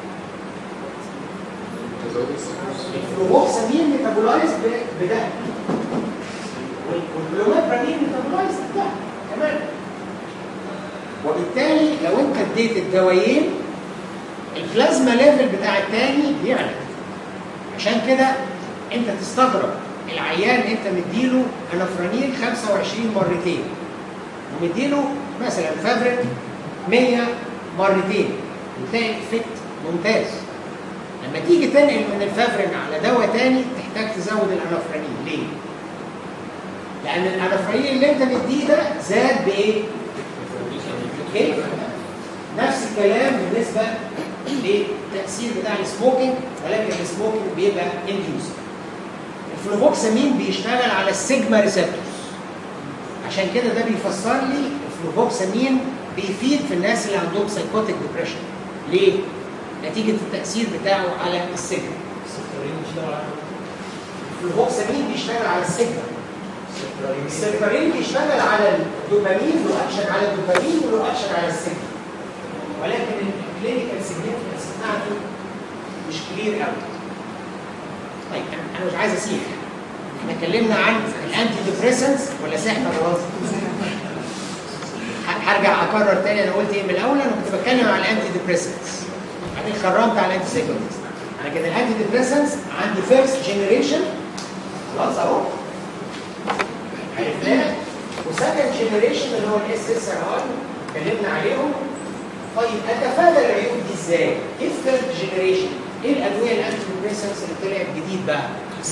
الفلوفوكسامين ميتابولايز بده والكلوميبرامين ميتابولايز بده كمان. وبالتالي لو انت اديت الدوايين البلازما ليفل بتاع الثاني بيعلى. عشان كده انت تستغرب العيان انت مديله انافرانيل 25 مرتين ومديله مثلا فافرين 100 مرتين وتلاقي افكت ممتاز. لما تيجي تنقل من الفافرين على دواء تاني تحتاج تزود الانافرانيل. ليه؟ لان الانافرانيل اللي انت مديه ده زاد بايه؟ كيف؟ نفس الكلام بالنسبه للتاثير بتاع السموكينج، ولكن السموكينج بيبقى انديوس. الفلوفوكسامين بيشتغل على السيجما ريسبتورز. عشان كده ده بيفسر لي الفلوفوكسامين بيفيد في الناس اللي عندهم سايكوتيك ديبريشن. ليه؟ نتيجه التاثير بتاعه على السيجما. الفلوفوكسامين بيشتغل على السيجما. السيرفرين بيشتغل على الدوبامين، له اكشن على الدوبامين وله اكشن على السيجما. ولكن الكلينيكال سيجنفكنس بتاعته مش كبير قوي. طيب انا مش عايز اسيح. احنا اتكلمنا عن الانتي ديبريسنس ولا سحنا خلاص؟ هرجع اكرر تاني انا قلت ايه من الاول. انا كنت بتكلم عن الانتي ديبريسنس بعدين خرمت على الانتي سيجنفكنس. انا كده الانتي ديبريسنس عندي فيرست جنريشن خلاص اهو عرفناه، وسكند جنريشن اللي هو الاس اس ار اي اتكلمنا عليهم. طيب اتفادى العيوب دي ازاي؟ ايه الثيرد جنريشن؟ ايه الادويه الانتي ديبريسنس اللي طلعت جديد بقى؟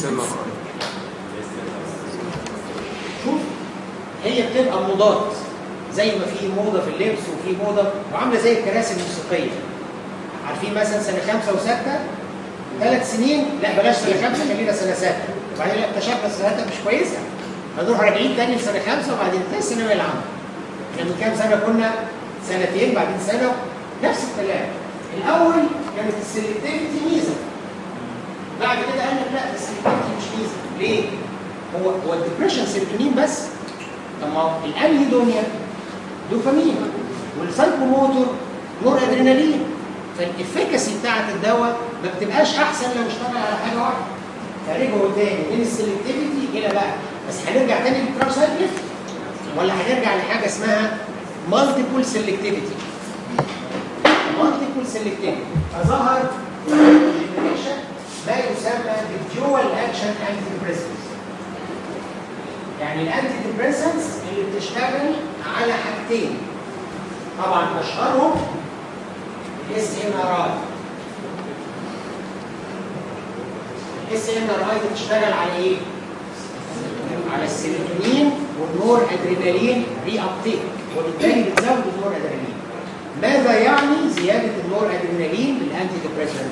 شوف هي بتبقى موضات زي ما في موضه في اللبس وفي موضه وعامله زي الكراسي الموسيقيه. عارفين مثلا سنه 5 و6 3 سنين، لا بلاش سنه 5 خلينا سنه 6، وبعدين لا اكتشفنا سنه 6 مش كويسه هنروح راجعين تاني لسنه 5 وبعدين الثانويه العامه. احنا من كام سنه كنا سنتين بعدين سنه نفس الكلام. الاول كانت السلكتيفيتي ميزه، بعد كده قال لك لا السلكتيفيتي مش ميزه. ليه؟ هو الديبريشن سيروتونين بس. طب ما الانهيدونيا دوبامين والسايكوموتور نور ادرينالين، فالافكاسي بتاعت الدواء ما بتبقاش احسن لو اشتغل على حاجه واحده. فرجعوا تاني من السلكتيفيتي الى بقى بس هنرجع تاني للترايسايكلين ولا هنرجع لحاجه اسمها مالتيبل سيلكتيفيتي. مالتيبل سيلكتيفيتي فظهر جنريشن ما يسمى بالديوال اكشن انتي ديبريسنس. يعني الانتي ديبريسنس اللي بتشتغل على حاجتين، طبعا اشهرهم الاس ام ار اي. الاس ام ار اي بتشتغل على ايه؟ على السيروتونين والنور ادرينالين ري ابتيك، وبالتالي بتزود النور ادرينالين. ماذا يعني زياده النور ادرينالين للانتي ديبريسنت؟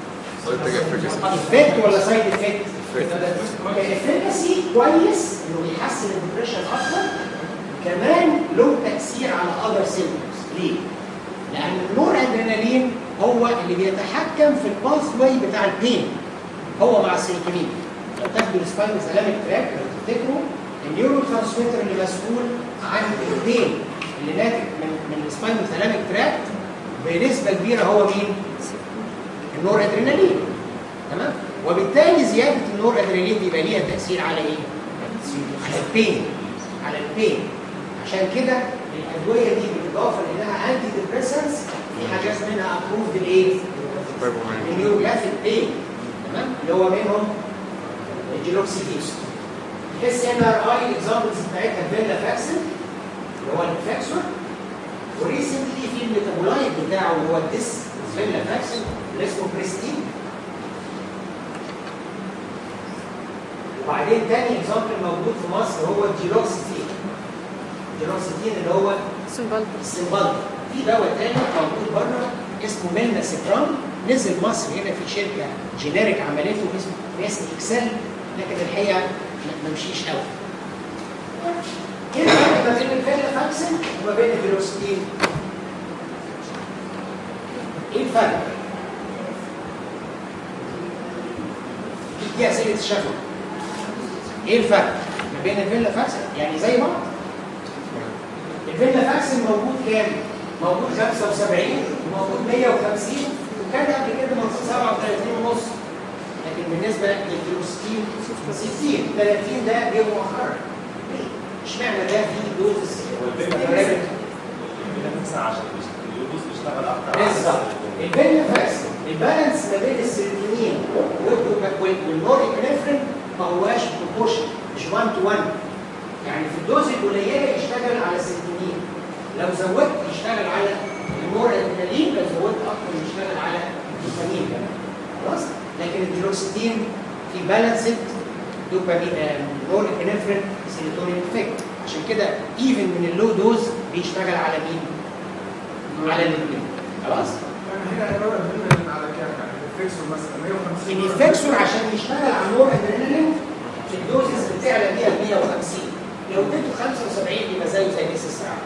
افكت ولا سايد افكت؟ افكاسي كويس انه بيحسن الديبريشن اكتر، كمان له تاثير على اذر سيمبتومز. ليه؟ لان النور ادرينالين هو اللي بيتحكم في الباث واي بتاع البين، هو مع السيروتونين. لو تاخدوا السباينال ثالاميك تراك لو تفتكروا النيورو ترانسميتر اللي مسؤول عن البين اللي ناتج من السباينال ثالاميك تراك بنسبه كبيره هو مين؟ النور ادرينالين. تمام؟ وبالتالي زياده النور ادرينالين بيبقى ليها تاثير على ايه؟ على البين، على البين. عشان كده الادويه دي بالاضافه لانها انتي ديبريسنس في حاجات منها ابروفد الايه؟ النيوروجرافيك بين. تمام؟ اللي هو منهم الجلوكسيدين. الاس ان ار اي الاكزامبلز بتاعتها فيلا فاكسن اللي هو الفاكسور، وريسنتلي في الميتابولايت بتاعه اللي هو الديس فيلا فاكسن اللي اسمه بريستين. وبعدين تاني اكزامبل موجود في مصر هو الجيلوكسيتين. الجيلوكسيتين اللي هو السيمبالتا. في دواء تاني موجود بره اسمه ميلناسيبرام نزل مصر هنا في شركه جينيريك عملته باسم اكسل، لكن الحقيقه ما مشيش قوي. ايه الفرق ما بين الفيلافاكسين وما بين الفيلوستين؟ ايه الفرق؟ دي اسئله الشفوي. ايه الفرق ما بين الفيلافاكسين؟ يعني زي بعض. الفيلافاكسين موجود كام؟ موجود 75 وموجود 150 وكان قبل كده موجود 37 ونص. لكن بالنسبه للفيلوستين 60 30 ده جه مؤخرا. اشمعنى ده فيه دوزز متفرقه؟ عشان اليوبوس بيشتغل اكتر. بالظبط. الفيلافاكسين البالانس ما بين السيروتونين والنور ابنفرين ما هواش بروبورشن، مش 1 to 1. يعني في الدوز القليله يشتغل على السيروتونين، لو زودت يشتغل على النور ادرينالين، لو زودت اكتر يشتغل على الدوبامين كمان. خلاص؟ لكن الديروكسيدين في بالانسد دوبامين نور ابنفرين سيروتونين افكت، عشان كده ايفن من اللو دوز بيشتغل على مين؟ على الاثنين. خلاص؟ هنا هنقول على كام؟ يعني الفيكسور مثلا 150. الفيكسور عشان يشتغل على النور ادرينالين في الدوزز بتعلى بيها 150. لو اديته 75 يبقى زيه زي نص الساعه.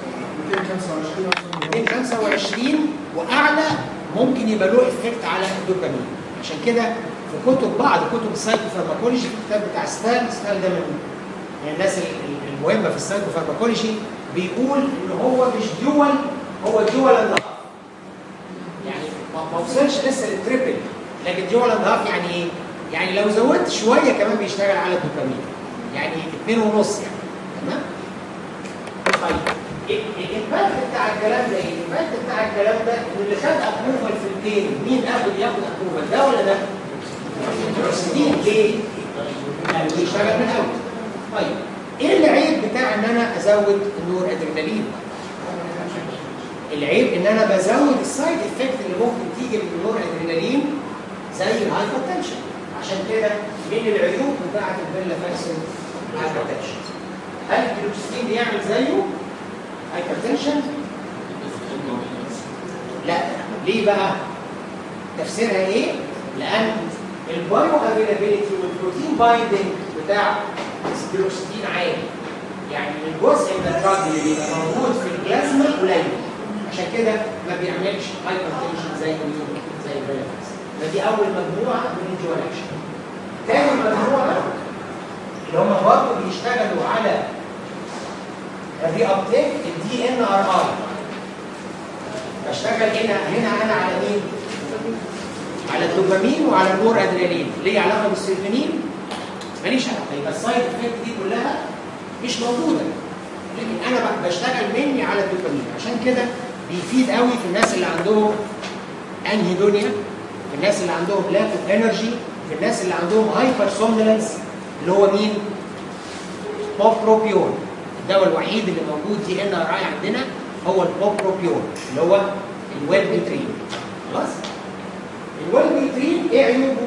225 واعلى ممكن يبقى له افكت على الدوبامين. عشان كده في بعض كتب السايكوفارماكولوجي، في الكتاب بتاع ستال ده من الناس المهمه في السايكوفارماكولوجي، بيقول ان هو مش دول، هو دول اند هاف. يعني ما وصلش لسه للتريبل، لكن دول اند هاف يعني ايه؟ يعني لو زودت شويه كمان بيشتغل على الدوبامين. يعني 2.5 يعني. تمام؟ طيب الإثبات بتاع الكلام ده ايه؟ الإثبات بتاع الكلام ده ان اللي خد ابروفل في التاني، مين ياخد ابروفل ده ولا ده؟ الديروكسيدين. ليه؟ لانه بيشتغل من الاول. طيب ايه العيب بتاع ان انا ازود النور ادرينالين؟ العيب ان انا بزود السايد افكت اللي ممكن تيجي من النور ادرينالين زي الهايبرتنشن. عشان كده من العيوب بتاعت الفيلافاكسين الهايبرتنشن. هل الديروكسيدين بيعمل زيه هايبرتنشن؟ لا. ليه بقى؟ تفسيرها ايه؟ لان البايو افيلابيلتي والبروتين بايندنج بتاع الديروكسيدين عالي. يعني الجزء من الدراج اللي بيبقى موجود في البلازما قليل. عشان كده ما بيعملش هايبرتنشن زي الفيلافاكسين. فدي اول مجموعه من الدول اكشن. تاني مجموعه اللي هم برضه بيشتغلوا على الري ابتيك الدي ان ار اي. بشتغل هنا انا على مين؟ على الدوبامين وعلى النور ادرينالين. ليه علاقه بالسيروتونين؟ ماليش علاقه. يبقى السايد افكت دي كلها مش موجوده. لكن انا بشتغل مني على الدوبامين. عشان كده بيفيد قوي في الناس اللي عندهم انهيدونيا، في الناس اللي عندهم لاك اوف انرجي، في الناس اللي عندهم هايبر سومنلنس، اللي هو مين؟ بوبروبيون. الدواء الوحيد اللي موجود دي ان ار اي عندنا هو البوبروبيون اللي هو الويلبيترين. خلاص؟ الويلبيترين ايه عيوبه؟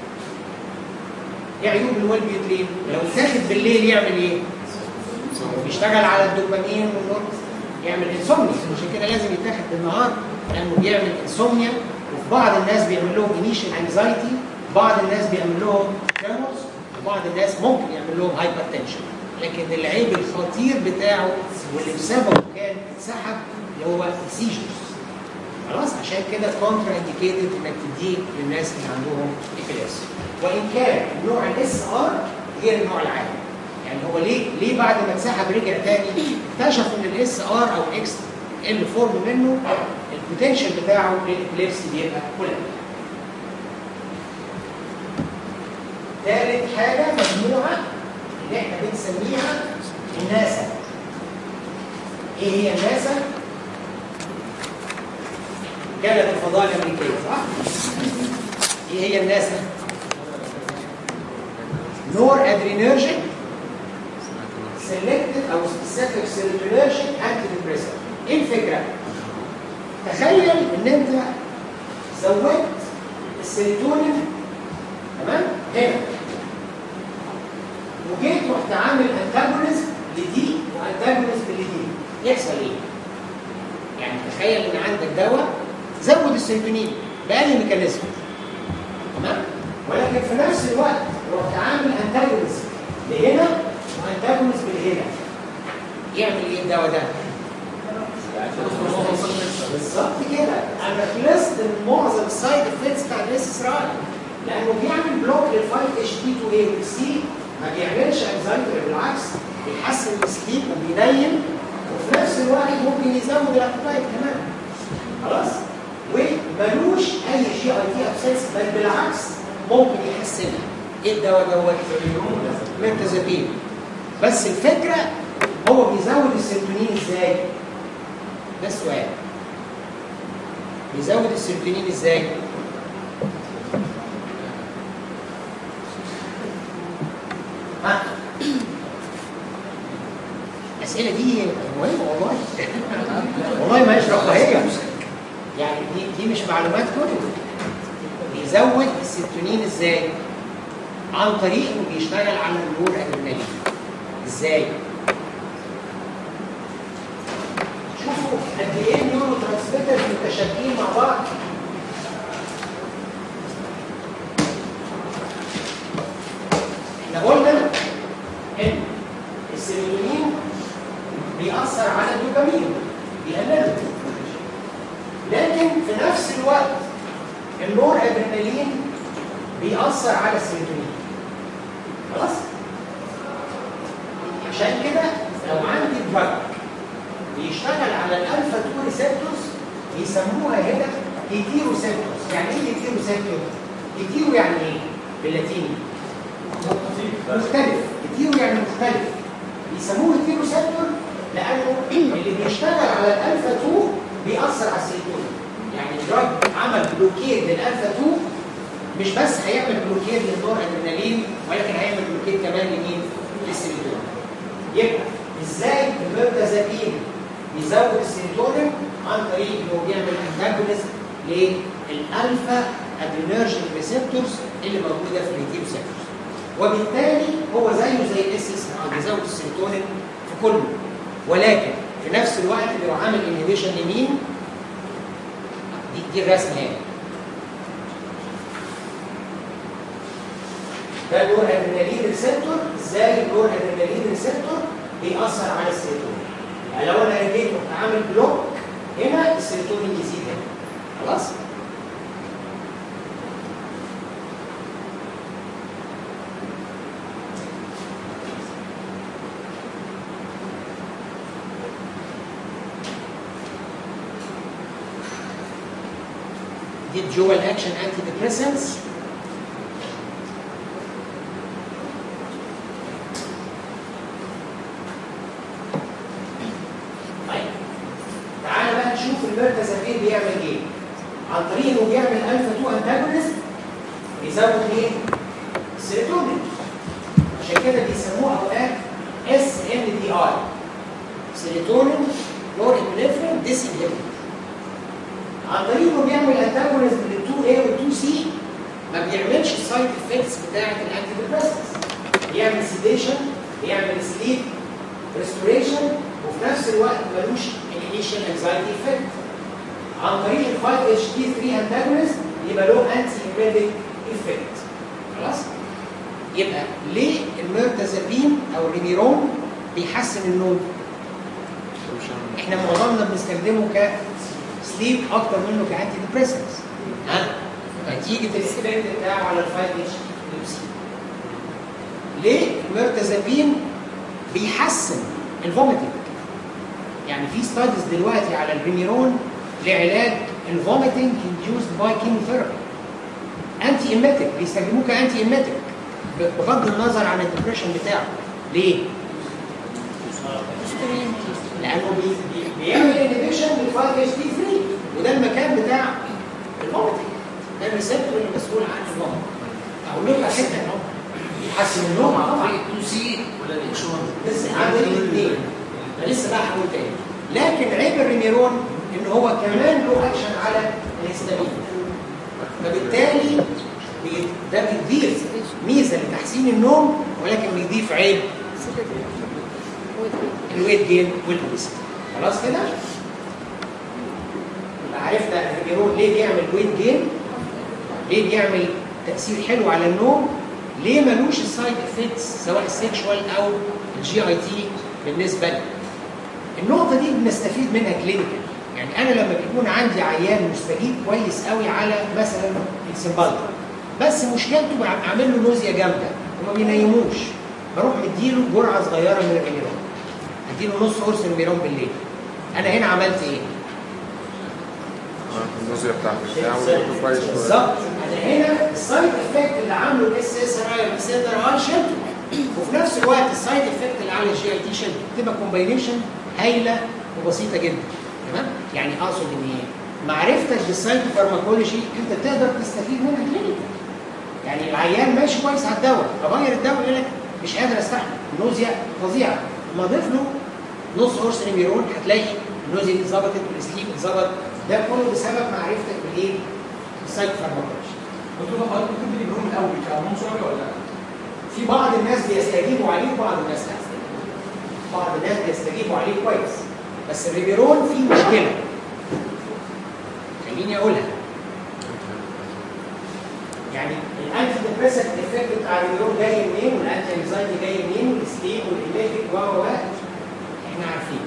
ايه عيوب الويلبيترين؟ لو اتاخد بالليل يعمل ايه؟ بيشتغل على الدوبامين والنور، يعمل انسومنيا. عشان كده لازم يتاخد بالنهار لانه بيعمل انسومنيا. وفي بعض الناس بيعمل لهم انيشال انكزايتي، بعض الناس بيعمل لهم تريمورز، وبعض الناس ممكن يعمل لهم هايبرتنشن. لكن العيب الخطير بتاعه واللي بسببه كان اتسحب اللي هو السيجرز. خلاص؟ عشان كده كونترا انديكيتد انك تديه للناس اللي عندهم ابيليبسي. وان كان نوع الاس ار غير النوع العادي. يعني هو ليه بعد ما اتسحب رجع تاني؟ اكتشفوا ان الاس ار او اكس اللي فورم منه البوتنشال بتاعه للابيليبسي بيبقى قليل. ثالث حاجه مجموعه اللي احنا بنسميها الناسا. ايه هي الناسا؟ وكالة الفضاء الامريكيه، صح؟ ايه هي الناسا؟ نور ادرينرجيك سيلكتيف او سبيسيفيك سيروتونيرجيك انتي ديبريسنت. ايه الفكره؟ تخيل ان انت زودت السيروتونين تمام هنا، وجيت رحت عامل انتاجونيزم لدي وانتاجونيزم لدي، يحصل ايه؟ يعني تخيل ان عندك دواء زود السيروتونين بأي ميكانيزم. تمام؟ ولكن في نفس الوقت رحت عامل انتاجونيزم لهنا وانتاجونيزم لهنا. يعمل ايه الدواء ده؟ بالظبط كده، انا خلصت من معظم السايد افكتس بتاع الاس-اس-ار لانه بيعمل بلوك لل5-HT2A والسي، ما بيعملش انزايمي، بالعكس بيحسن السليب وبينيم، وفي نفس الوقت ممكن يزود الابتايت كمان. خلاص؟ وملوش اي جي اي تي ابسنس، بل بالعكس ممكن يحسنها. ايه الدواء دوت؟ ميرتازابين. بس الفكره هو بيزود السيروتونين ازاي؟ ده السؤال. بيزود السيروتونين ازاي؟ ها؟ الاسئله دي مهمه والله. والله ما هيش رفاهيه، يعني دي مش معلومات كتب. بيزود السيروتونين ازاي؟ عن طريق انه بيشتغل على النور ادرينالين. ازاي؟ شوفوا قد ايه النيورو ترانسميترز متشابهين مع بعض. احنا قلنا ان السيروتونين بيأثر على الدوبامين، بيقلله، لكن في نفس الوقت النور ادرينالين بيأثر على السيروتونين. خلاص؟ عشان كده لو عندي دراج بيشتغل على الالفا 2 ريسبتورز بيسموها هنا هيتيرو ريسبتورز. يعني ايه هيتيرو ريسبتور؟ هيتيرو يعني ايه؟ باللاتيني مختلف. هيتيرو يعني مختلف. بيسموه هيتيرو ريسبتور لانه اللي بيشتغل على الالفا 2 بيأثر على السيروتونين. يعني الدراج عمل بلوكيد للالفا 2، مش بس هيعمل بلوكيد للنور ادرينالين، ولكن هيعمل بلوكيد كمان لمين؟ للسيروتونين. يبقى ازاي الميرتازابين بيزود السيروتونين؟ عن طريق انه بيعمل انتاجونيزم للالفا ادرينرجيك ريسبتورز اللي موجوده في الهيتيرو ريسبتورز، وبالتالي هو زيه زي الاس-اس-ار بيزود السيروتونين في كله، ولكن في نفس الوقت بيروح عامل انهبيشن لمين؟ دي الرسمه هنا. ده النور ادرينالين ريسبتور. ازاي النور ادرينالين ريسبتور بيأثر على السيروتونين؟ يعني لو انا رجيت عامل بلوك هنا السيروتونين يزيد هنا. خلاص؟ دي dual action antidepressants. الميرتازابين بيعمل ايه؟ عن طريق انه بيعمل الفا 2 انتاجونست بيزود ايه؟ السيروتونين. عشان كده بيسموه اوقات SNDI، سيروتونين نور ابنفرين ديس انهبيتور. عن طريق انه بيعمل انتاجونست لل 2A وال 2C ما بيعملش السايد افكتس بتاعه الانتي ديبريسنتس، بيعمل سيديشن، بيعمل سليب ريستوريشن، وفي نفس الوقت ملوش initial anxiety effect. عن طريق ال 5-HT3 antagonist يبقى له anti-emetic effect. خلاص؟ يبقى ليه الميرتازابين او الريميرون بيحسن النوم؟ احنا معظمنا بنستخدمه كسليب اكتر منه كانتي ديبريسنتس. نتيجه الايفكت بتاعه على ال 5-HT3. ليه الميرتازابين بيحسن الفوميتنج؟ يعني في ستاديز دلوقتي على الريميرون لعلاج الفوميتنج induced باي كيموثيرابي. انتي ايميتيك، بيستخدموه كانتي ايميتيك بغض النظر عن الدبريشن بتاعه. ليه؟ لانه بيعمل انهبيشن لل 5-HT3 وده المكان بتاع الفوميتنج، ده الريسبتور اللي مسؤول عن الفوميتنج. اقول لكم حته اهو بيحسن النوم طبعا 2C ولا الاشوار بس عامل الاثنين. انا لسه بقى هقول تاني. لكن عيب الريميرون ان هو كمان له اكشن على الهستامين، فبالتالي ده بيضيف ميزه لتحسين النوم، ولكن بيضيف عيب الويت جين والاوبيستي. خلاص كده؟ يبقى عرفنا الريميرون ليه بيعمل ويت جين ليه بيعمل تاثير حلو على النوم؟ ليه ملوش السايد افكتس سواء السكشوال او الجي اي تي بالنسبه لي؟ النقطه دي بنستفيد منها كلينيكال. يعني انا لما بيكون عندي عيان مستجيب كويس قوي على مثلا السمبالتر، بس مشكلته بعمل له نوزيا جامده وما بينيموش، بروح مديله جرعه صغيره من الريميرون، اديله نص قرص ريميرون بالليل. انا هنا عملت ايه؟ النوزيا بتاعتك كويس بالظبط. انا هنا السايد افكت اللي عامله الاس اس ار اي والسيدر اي شلته، وفي نفس الوقت السايد افكت اللي على الجي اي تي شلته، تبقى كومباينيشن هايله وبسيطه جدا. تمام؟ يعني اقصد ان ايه؟ معرفتك بالسايكوفارماكولوجي انت تقدر تستفيد منها كلينيكال. يعني العيان ماشي كويس على الدواء، اغير الدواء يقول لك مش قادر استحمل، النوزيا فظيعه، ما اضيف له نص قرص ريميرون هتلاقي النوزيا دي اتظبطت والسليب اتظبط. ده كله بسبب معرفتك بالايه؟ السايكوفارماكولوجي. دكتور حضرتك ممكن تدي من الاول كهرمون صغير ولا لا؟ في بعض الناس بيستجيبوا عليه وبعض الناس لا. بعض الناس بيستجيبوا عليه كويس، بس الريبيرون فيه مشكله. خليني اقولها. يعني الانتي ديبريسنت افكت بتاع الريبيرون جاي منين، والانتي انزايتي جاي منين، والسليب والايميتيك و احنا عارفين.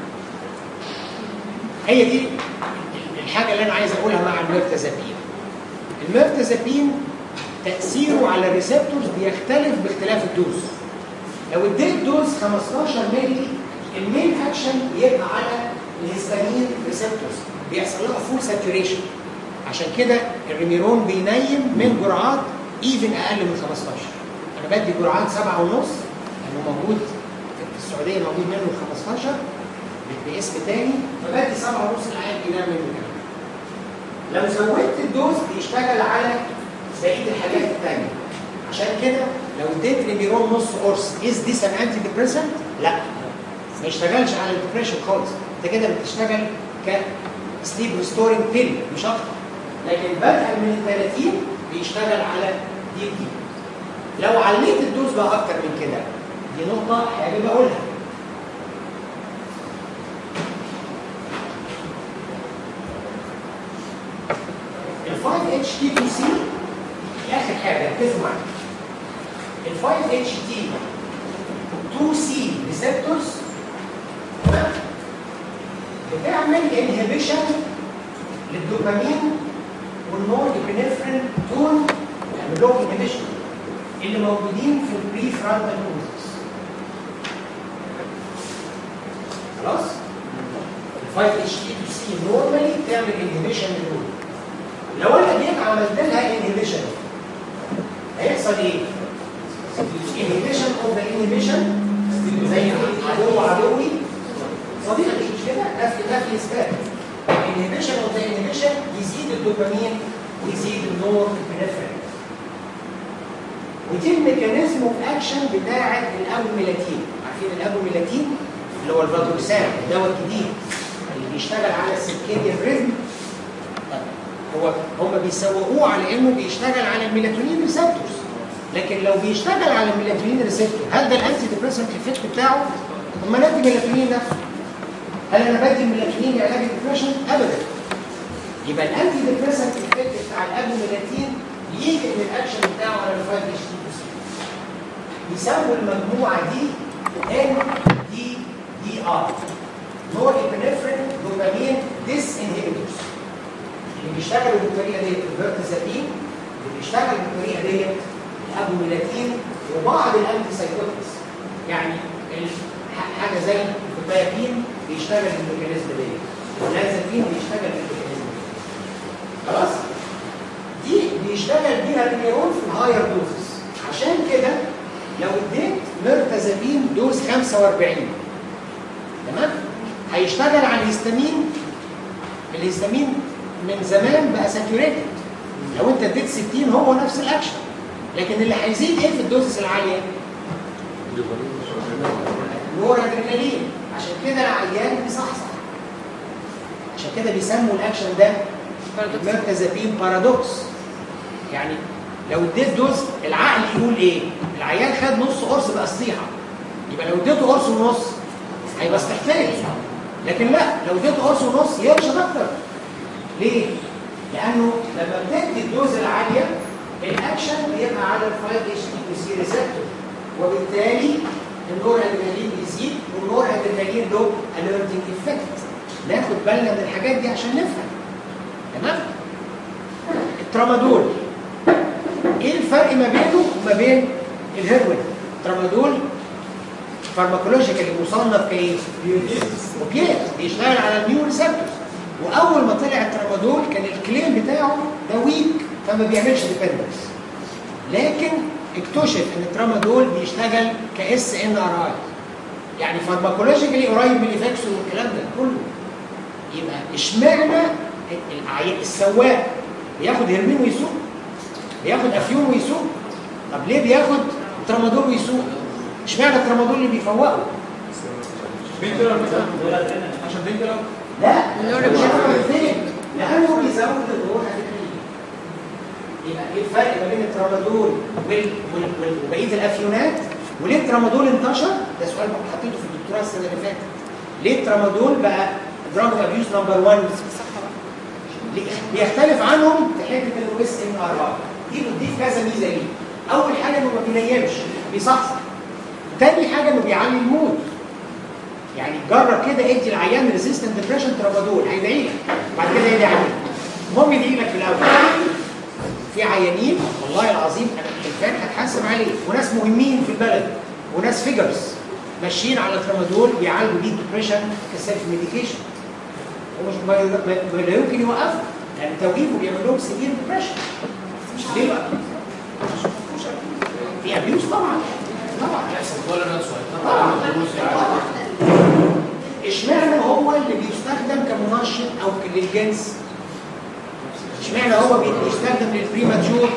هي دي الحاجه اللي انا عايز اقولها مع الميرتازابين. الميرتازابين تاثيره على الريسبتورز بيختلف باختلاف الدوز. لو اديت دوز 15 مللي المين اكشن بيبقى على الهستامين ريسبتورز، بيحصل لها فول ساتوريشن. عشان كده الريميرون بينيم من جرعات ايفن اقل من 15. انا بدي جرعات 7.5 لانه موجود في السعوديه، موجود منه 15 باسم تاني، فبدي 7.5 العيان بينام منه كمان. لو زودت الدوز بيشتغل على بقيه الحاجات الثانيه. عشان كده لو اديت ريميرون نص قرص از ديس ان انتي ديبريسنت؟ لا، ما يشتغلش على الديبريشن خالص. انت كده بتشتغل كسليب ريستورنج بيل مش اكتر. لكن بدءا من ال 30 بيشتغل على دي. لو عليت الدوز بقى اكتر من كده، دي نقطه حابب اقولها. ال 5-HT2C دي اخر حاجه ركزوا معايا. ال 5-HT2C ريسبتورز بتعمل انهبيشن للدوبامين والنور ابنفرين دول، بيعمل لهم انهبيشن اللي موجودين في البري فرونتال كورتكس. خلاص؟ ال 5-HT2C نورمالي بتعمل انهبيشن لدول. لو انا جيت عملت لها انهبيشن هيحصل ايه؟ انهبيشن اوف ذا انهبيشن، زي عدوي صديقي، مش كده؟ نفي اثبات. انهبيشن اوف ذا انهبيشن يزيد الدوبامين ويزيد النور ابنفرين. ودي الميكانيزم اوف اكشن بتاعت الابوميلاتين. عارفين الابوميلاتين اللي هو الفادروسان، الدواء الجديد اللي بيشتغل على السيركيديان ريزم. هم بيسوقوه على انه بيشتغل على الميلاتونين ريسبتورز، لكن لو بيشتغل على الميلاتونين ريسبتور هل ده الانتي ديبريسنت افكت بتاعه؟ طب ما ندي ميلاتونين نفسه. هل انا بدي الميلاتونين لعلاج الديبريشن؟ ابدا. يبقى الانتي ديبريسنت افكت بتاع الابوميلاتين يجي من الاكشن بتاعه على ال 5-HT2C. بيسموا المجموعه دي NDDR، نور ابنفرين دوبامين ديس انهبيتورز. اللي بيشتغلوا بالطريقه ديت الفيرتازابين، اللي بيشتغل بالطريقه ديت الابوميلاتين، وبعض الانتي سايكوتكس. يعني حاجه زي الكوبايابين بيشتغل بالميكانيزم ديت، النازابين بيشتغل بالميكانيزم ديت. خلاص؟ دي بيشتغل بيها النيرون في الهاير دوزز. عشان كده لو اديت ميرتازابين دوز 45 تمام؟ هيشتغل على الهستامين. الهستامين من زمان بقى ساتوريتد. لو انت اديت 60 هو نفس الاكشن، لكن اللي هيزيد ايه في الدوزز العاليه؟ نور ادرينالين. عشان كده العيان بيصحصح. عشان كده بيسموا الاكشن ده ميرتازابين بارادوكس. يعني لو اديت دوز العقل يقول ايه؟ العيان خد نص قرص بقى صيحه، يبقى لو اديته قرص ونص هيبقى استحتاج. لكن لا، لو اديته قرص ونص يرشد اكتر. ليه؟ لانه لما بتدي الدوز العاليه الاكشن بيبقى على ال 5 اتش تي بي سي ريسبتور، وبالتالي النور ادرينالين بيزيد، والنور ادرينالين له اليرتنج افكت. ناخد بالنا من الحاجات دي عشان نفهم. تمام؟ الترامادول ايه الفرق ما بينه وما بين الهيروين؟ الترامادول فارماكولوجيكالي مصنف كايه؟ اوبيات، بيشتغل على النيو ريسبتورز. واول ما طلع الترامادول كان الكليم بتاعه ده ويك فما بيعملش ديبندنس. لكن اكتشف ان الترامادول بيشتغل كاس ان ار اي، يعني فارماكولوجيكالي قريب من الايفاكسون والكلام ده كله. يبقى اشمعنى السواق بياخد هيرمين ويسوق؟ بياخد افيون ويسوق؟ طب ليه بياخد ترامادول ويسوق؟ اشمعنى الترامادول اللي بيفوقه؟ بينكلر مثلا عشان بينكلر؟ لا، لانه بيزود النور ادرينالين. يبقى ايه الفرق ما بين الترامادول وبقيه الافيونات؟ وليه الترامادول انتشر؟ ده سؤال حطيته في الدكتوراه السنه اللي فاتت. ليه الترامادول بقى دراج ابيوز نمبر 1؟ بيختلف عنهم في حته انه اس ان ار ار. دي بتضيف كذا ميزه ليه. اول حاجه انه ما بينيمش، بيصحصح. تاني حاجه انه بيعلي المود. يعني جرب كده ادي العيان ريزيستنت ديبريشن ترامادول هيدعي لك، بعد كده يدعي عليك. المهم يدعي لك في الاول. في عيانين والله العظيم انا الفان هتحاسب عليه، وناس مهمين في البلد وناس فيجرز ماشيين على ترامادول بيعالجوا بيه الديبريشن كسيلف ميديكيشن. هو ما لا يمكن يوقفه، لان توقيفه بيعمل لهم سيفير ديبريشن. ليه بقى؟ في ابيوز طبعا ولا نفسه طبعا. اشمعنى هو اللي بيستخدم كمنشط او للجنس؟ اشمعنى هو بيستخدم للبريماتشور؟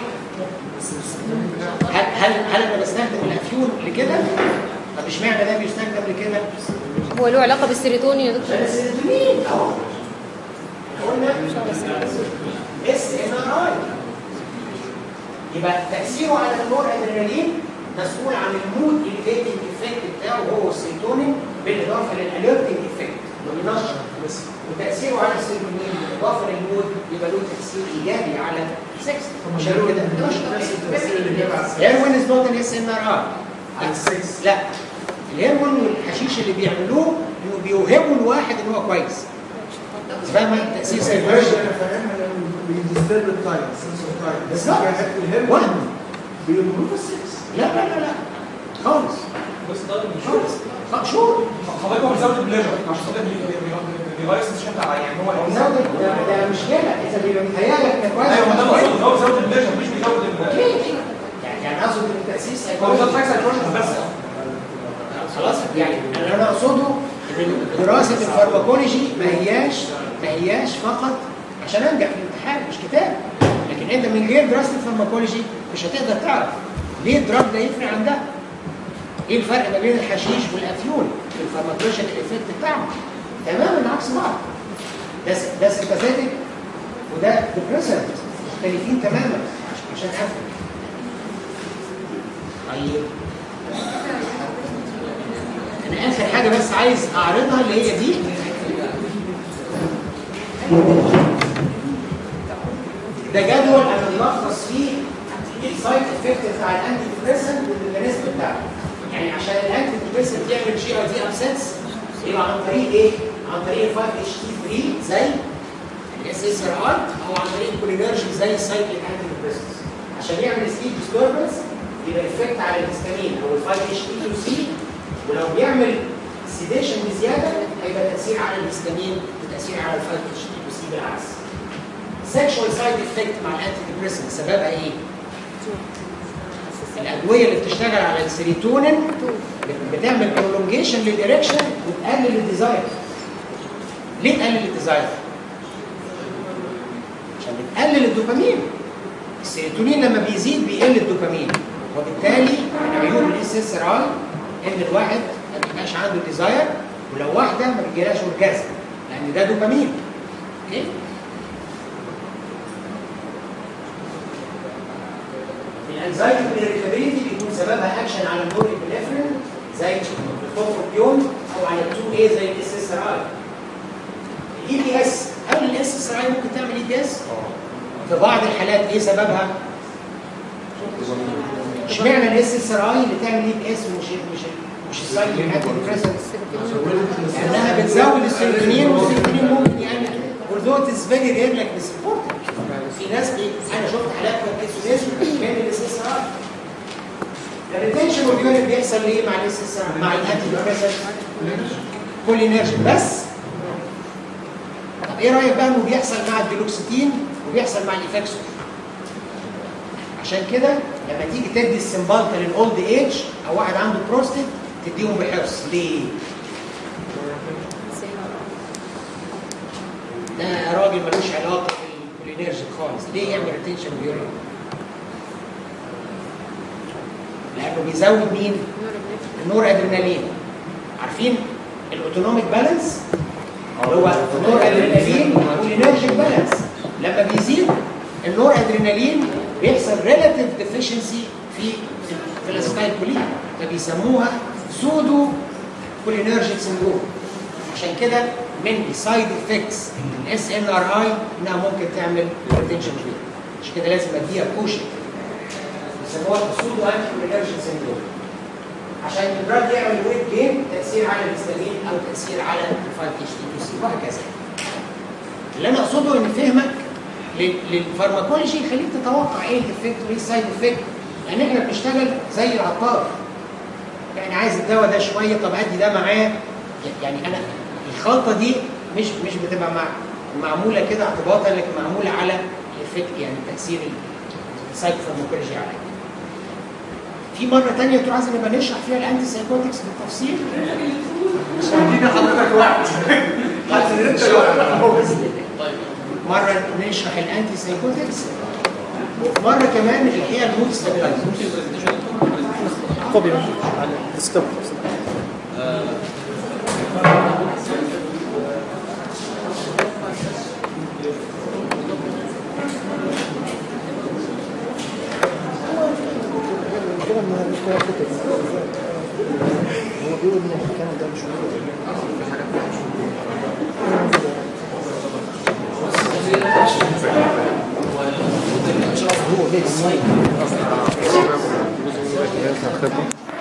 هل انا بستخدم الافيون لكده؟ طب اشمعنى ده بيستخدم لكده؟ هو له علاقه بالسيروتونين يا دكتور؟ السيروتونين اهو قلنا اس ان ار اي. يبقى تاثيره على النور ادرينالين مسؤول عن المود اليفيتنج افكت بتاعه هو السيروتونين، بالاضافه للاليرتنج افكت اللي بينشط. وتاثيره على السيروتونين بالاضافه للمود يبقى له تاثير ايجابي على السكس. عشان كده الهيروين از نوت ان اس ان ار ار. لا، الهيروين والحشيش اللي بيعملوه انه بيوهموا الواحد ان هو كويس. فاهمه تاثير سيرفيرجن؟ انا فاهمها لانه بيديسترب التايم، سنس اوف تايم. بالظبط. وهم بيمروا السكس. لا لا لا لا خالص. بس ده مش خالص. شور. حضرتك هو بيزود البليجر عشان خاطر بيغير السيشن بتاع يعني هو بيزود ده مشكله اذا بيبقى متهيألك انك كويس. ايوه ما ده المقصود هو بيزود البليجر مش بيزود يعني اقصد ان التاسيس هو بيزود حاجه سايكولوجيكال بس خلاص. يعني انا اقصده ان دراسه الفارماكولوجي ما هياش فقط عشان انجح في الامتحان، مش كتاب. لكن انت من غير دراسه الفارماكولوجي مش هتقدر تعرف ليه الدراج ده يفرق عن ده. ايه الفرق ما بين الحشيش والافيون في الفارماكولوجيكال افكت بتاعهم؟ تماما عكس بعض. ده سيمباثيتك وده ديبريسنت، مختلفين تماما عشان افهم. طيب انا اخر حاجه بس عايز اعرضها اللي هي دي. ده جدول انا ملخص فيه السايد افكت بتاع الانتي ديبريسنت والميكانيزم بتاعه. يعني عشان الانتي ديبريسنت يعمل جي اي دي ابسنس يبقى عن طريق ايه؟ عن طريق 5 اتش تي 3 زي الاس اس ار اي، او عن طريق الكولينرجي زي السايكليك انتي ديبريسنت. عشان يعمل سليب ديستربنس يبقى افكت على الهستامين او ال 5 اتش تي 2 سي، ولو بيعمل سيديشن بزياده هيبقى تاثير على الهستامين وتاثير على ال 5 اتش تي 2 سي بالعكس. سيكشوال سايد افكت مع الانتي ديبريسنت سببها ايه؟ الادويه اللي بتشتغل على السيروتونين بتعمل برولونجيشن للإريكشن وتقلل الديزاير. ليه تقلل الديزاير؟ عشان بتقلل الدوبامين. السيروتونين لما بيزيد بيقل الدوبامين، وبالتالي من عيوب الاس اس ار اي ان الواحد ما بيبقاش عنده ديزاير، ولو واحده ما بيجيلهاش اورجازم لان ده دوبامين. اوكي؟ الانزايتي والاريتابيليتي بيكون سببها اكشن على النور ابنفرين زي الفوسفوبيون، او على 2 a زي الاس اس ار اي. الاي بي اس، هل الاس اس ار اي ممكن تعمل اي بي اس؟ في بعض الحالات ايه سببها؟ اشمعنى الاس اس ار اي اللي تعمل اي بي اس مش السايكليك انتي ديبريسنت؟ لانها بتزود السيروتونين، والسيروتونين ممكن يعمل although it is very rare like this في ناس انا شفت حالات باركنسونيزم من الاس اس ار اي. الريتنشن واليورين بيحصل ليه مع الاس اس ار مع الانتي ديبريسنت؟ كولينرجين بس. طب ايه رايك بقى انه بيحصل مع الديلوكسيتين وبيحصل مع الايفاكسون؟ عشان كده لما تيجي تدي السمبالتا للاولد ايج او واحد عنده بروستيت تديهم بحرص. ليه؟ ده راجل ملوش علاقه بالكولينرجين خالص. ليه يعمل ريتنشن ويورين؟ لانه بيزود مين؟ النور ادرينالين. عارفين الاوتونوميك بالانس اللي هو النور ادرينالين والكولينرجيك بالانس لما بيزيد النور ادرينالين بيحصل ريلاتيف ديفيشنسي في الاسيتايلكولين، فبيسموها سودو كولينرجيك سندروم. عشان كده من السايد افكتس الاس ان ار اي انها ممكن تعمل ريتنشن كبير. عشان كده لازم اديها كوشن بيسموها سودو انتي كولينرجيك سندروم عشان الدراج يعمل ويت جين تاثير على الهستامين او تاثير على الفايت اتش تي 2 سي وهكذا. اللي انا اقصده ان فهمك للفارماكولوجي يخليك تتوقع ايه الافكت وايه السايد افكت، لان احنا بنشتغل زي العطار. يعني عايز الدواء ده شويه، طب ادي ده معاه. يعني انا الخلطه دي مش بتبقى معموله كده اعتباطا، لكن معموله على الافكت، يعني تاثير السايكوفارماكولوجي عليها. في مرة تانية انتوا عايزين نبقى نشرح فيها الانتي سايكوتكس بالتفصيل؟ ادينا حضرتك وقت. مرة نشرح الانتي سايكوتكس، وفي مرة كمان الحقيقة المود ستابلايزر. كوبي على الديسكتوب. هو بيقول ان المكان ده مش موجود. هو ليه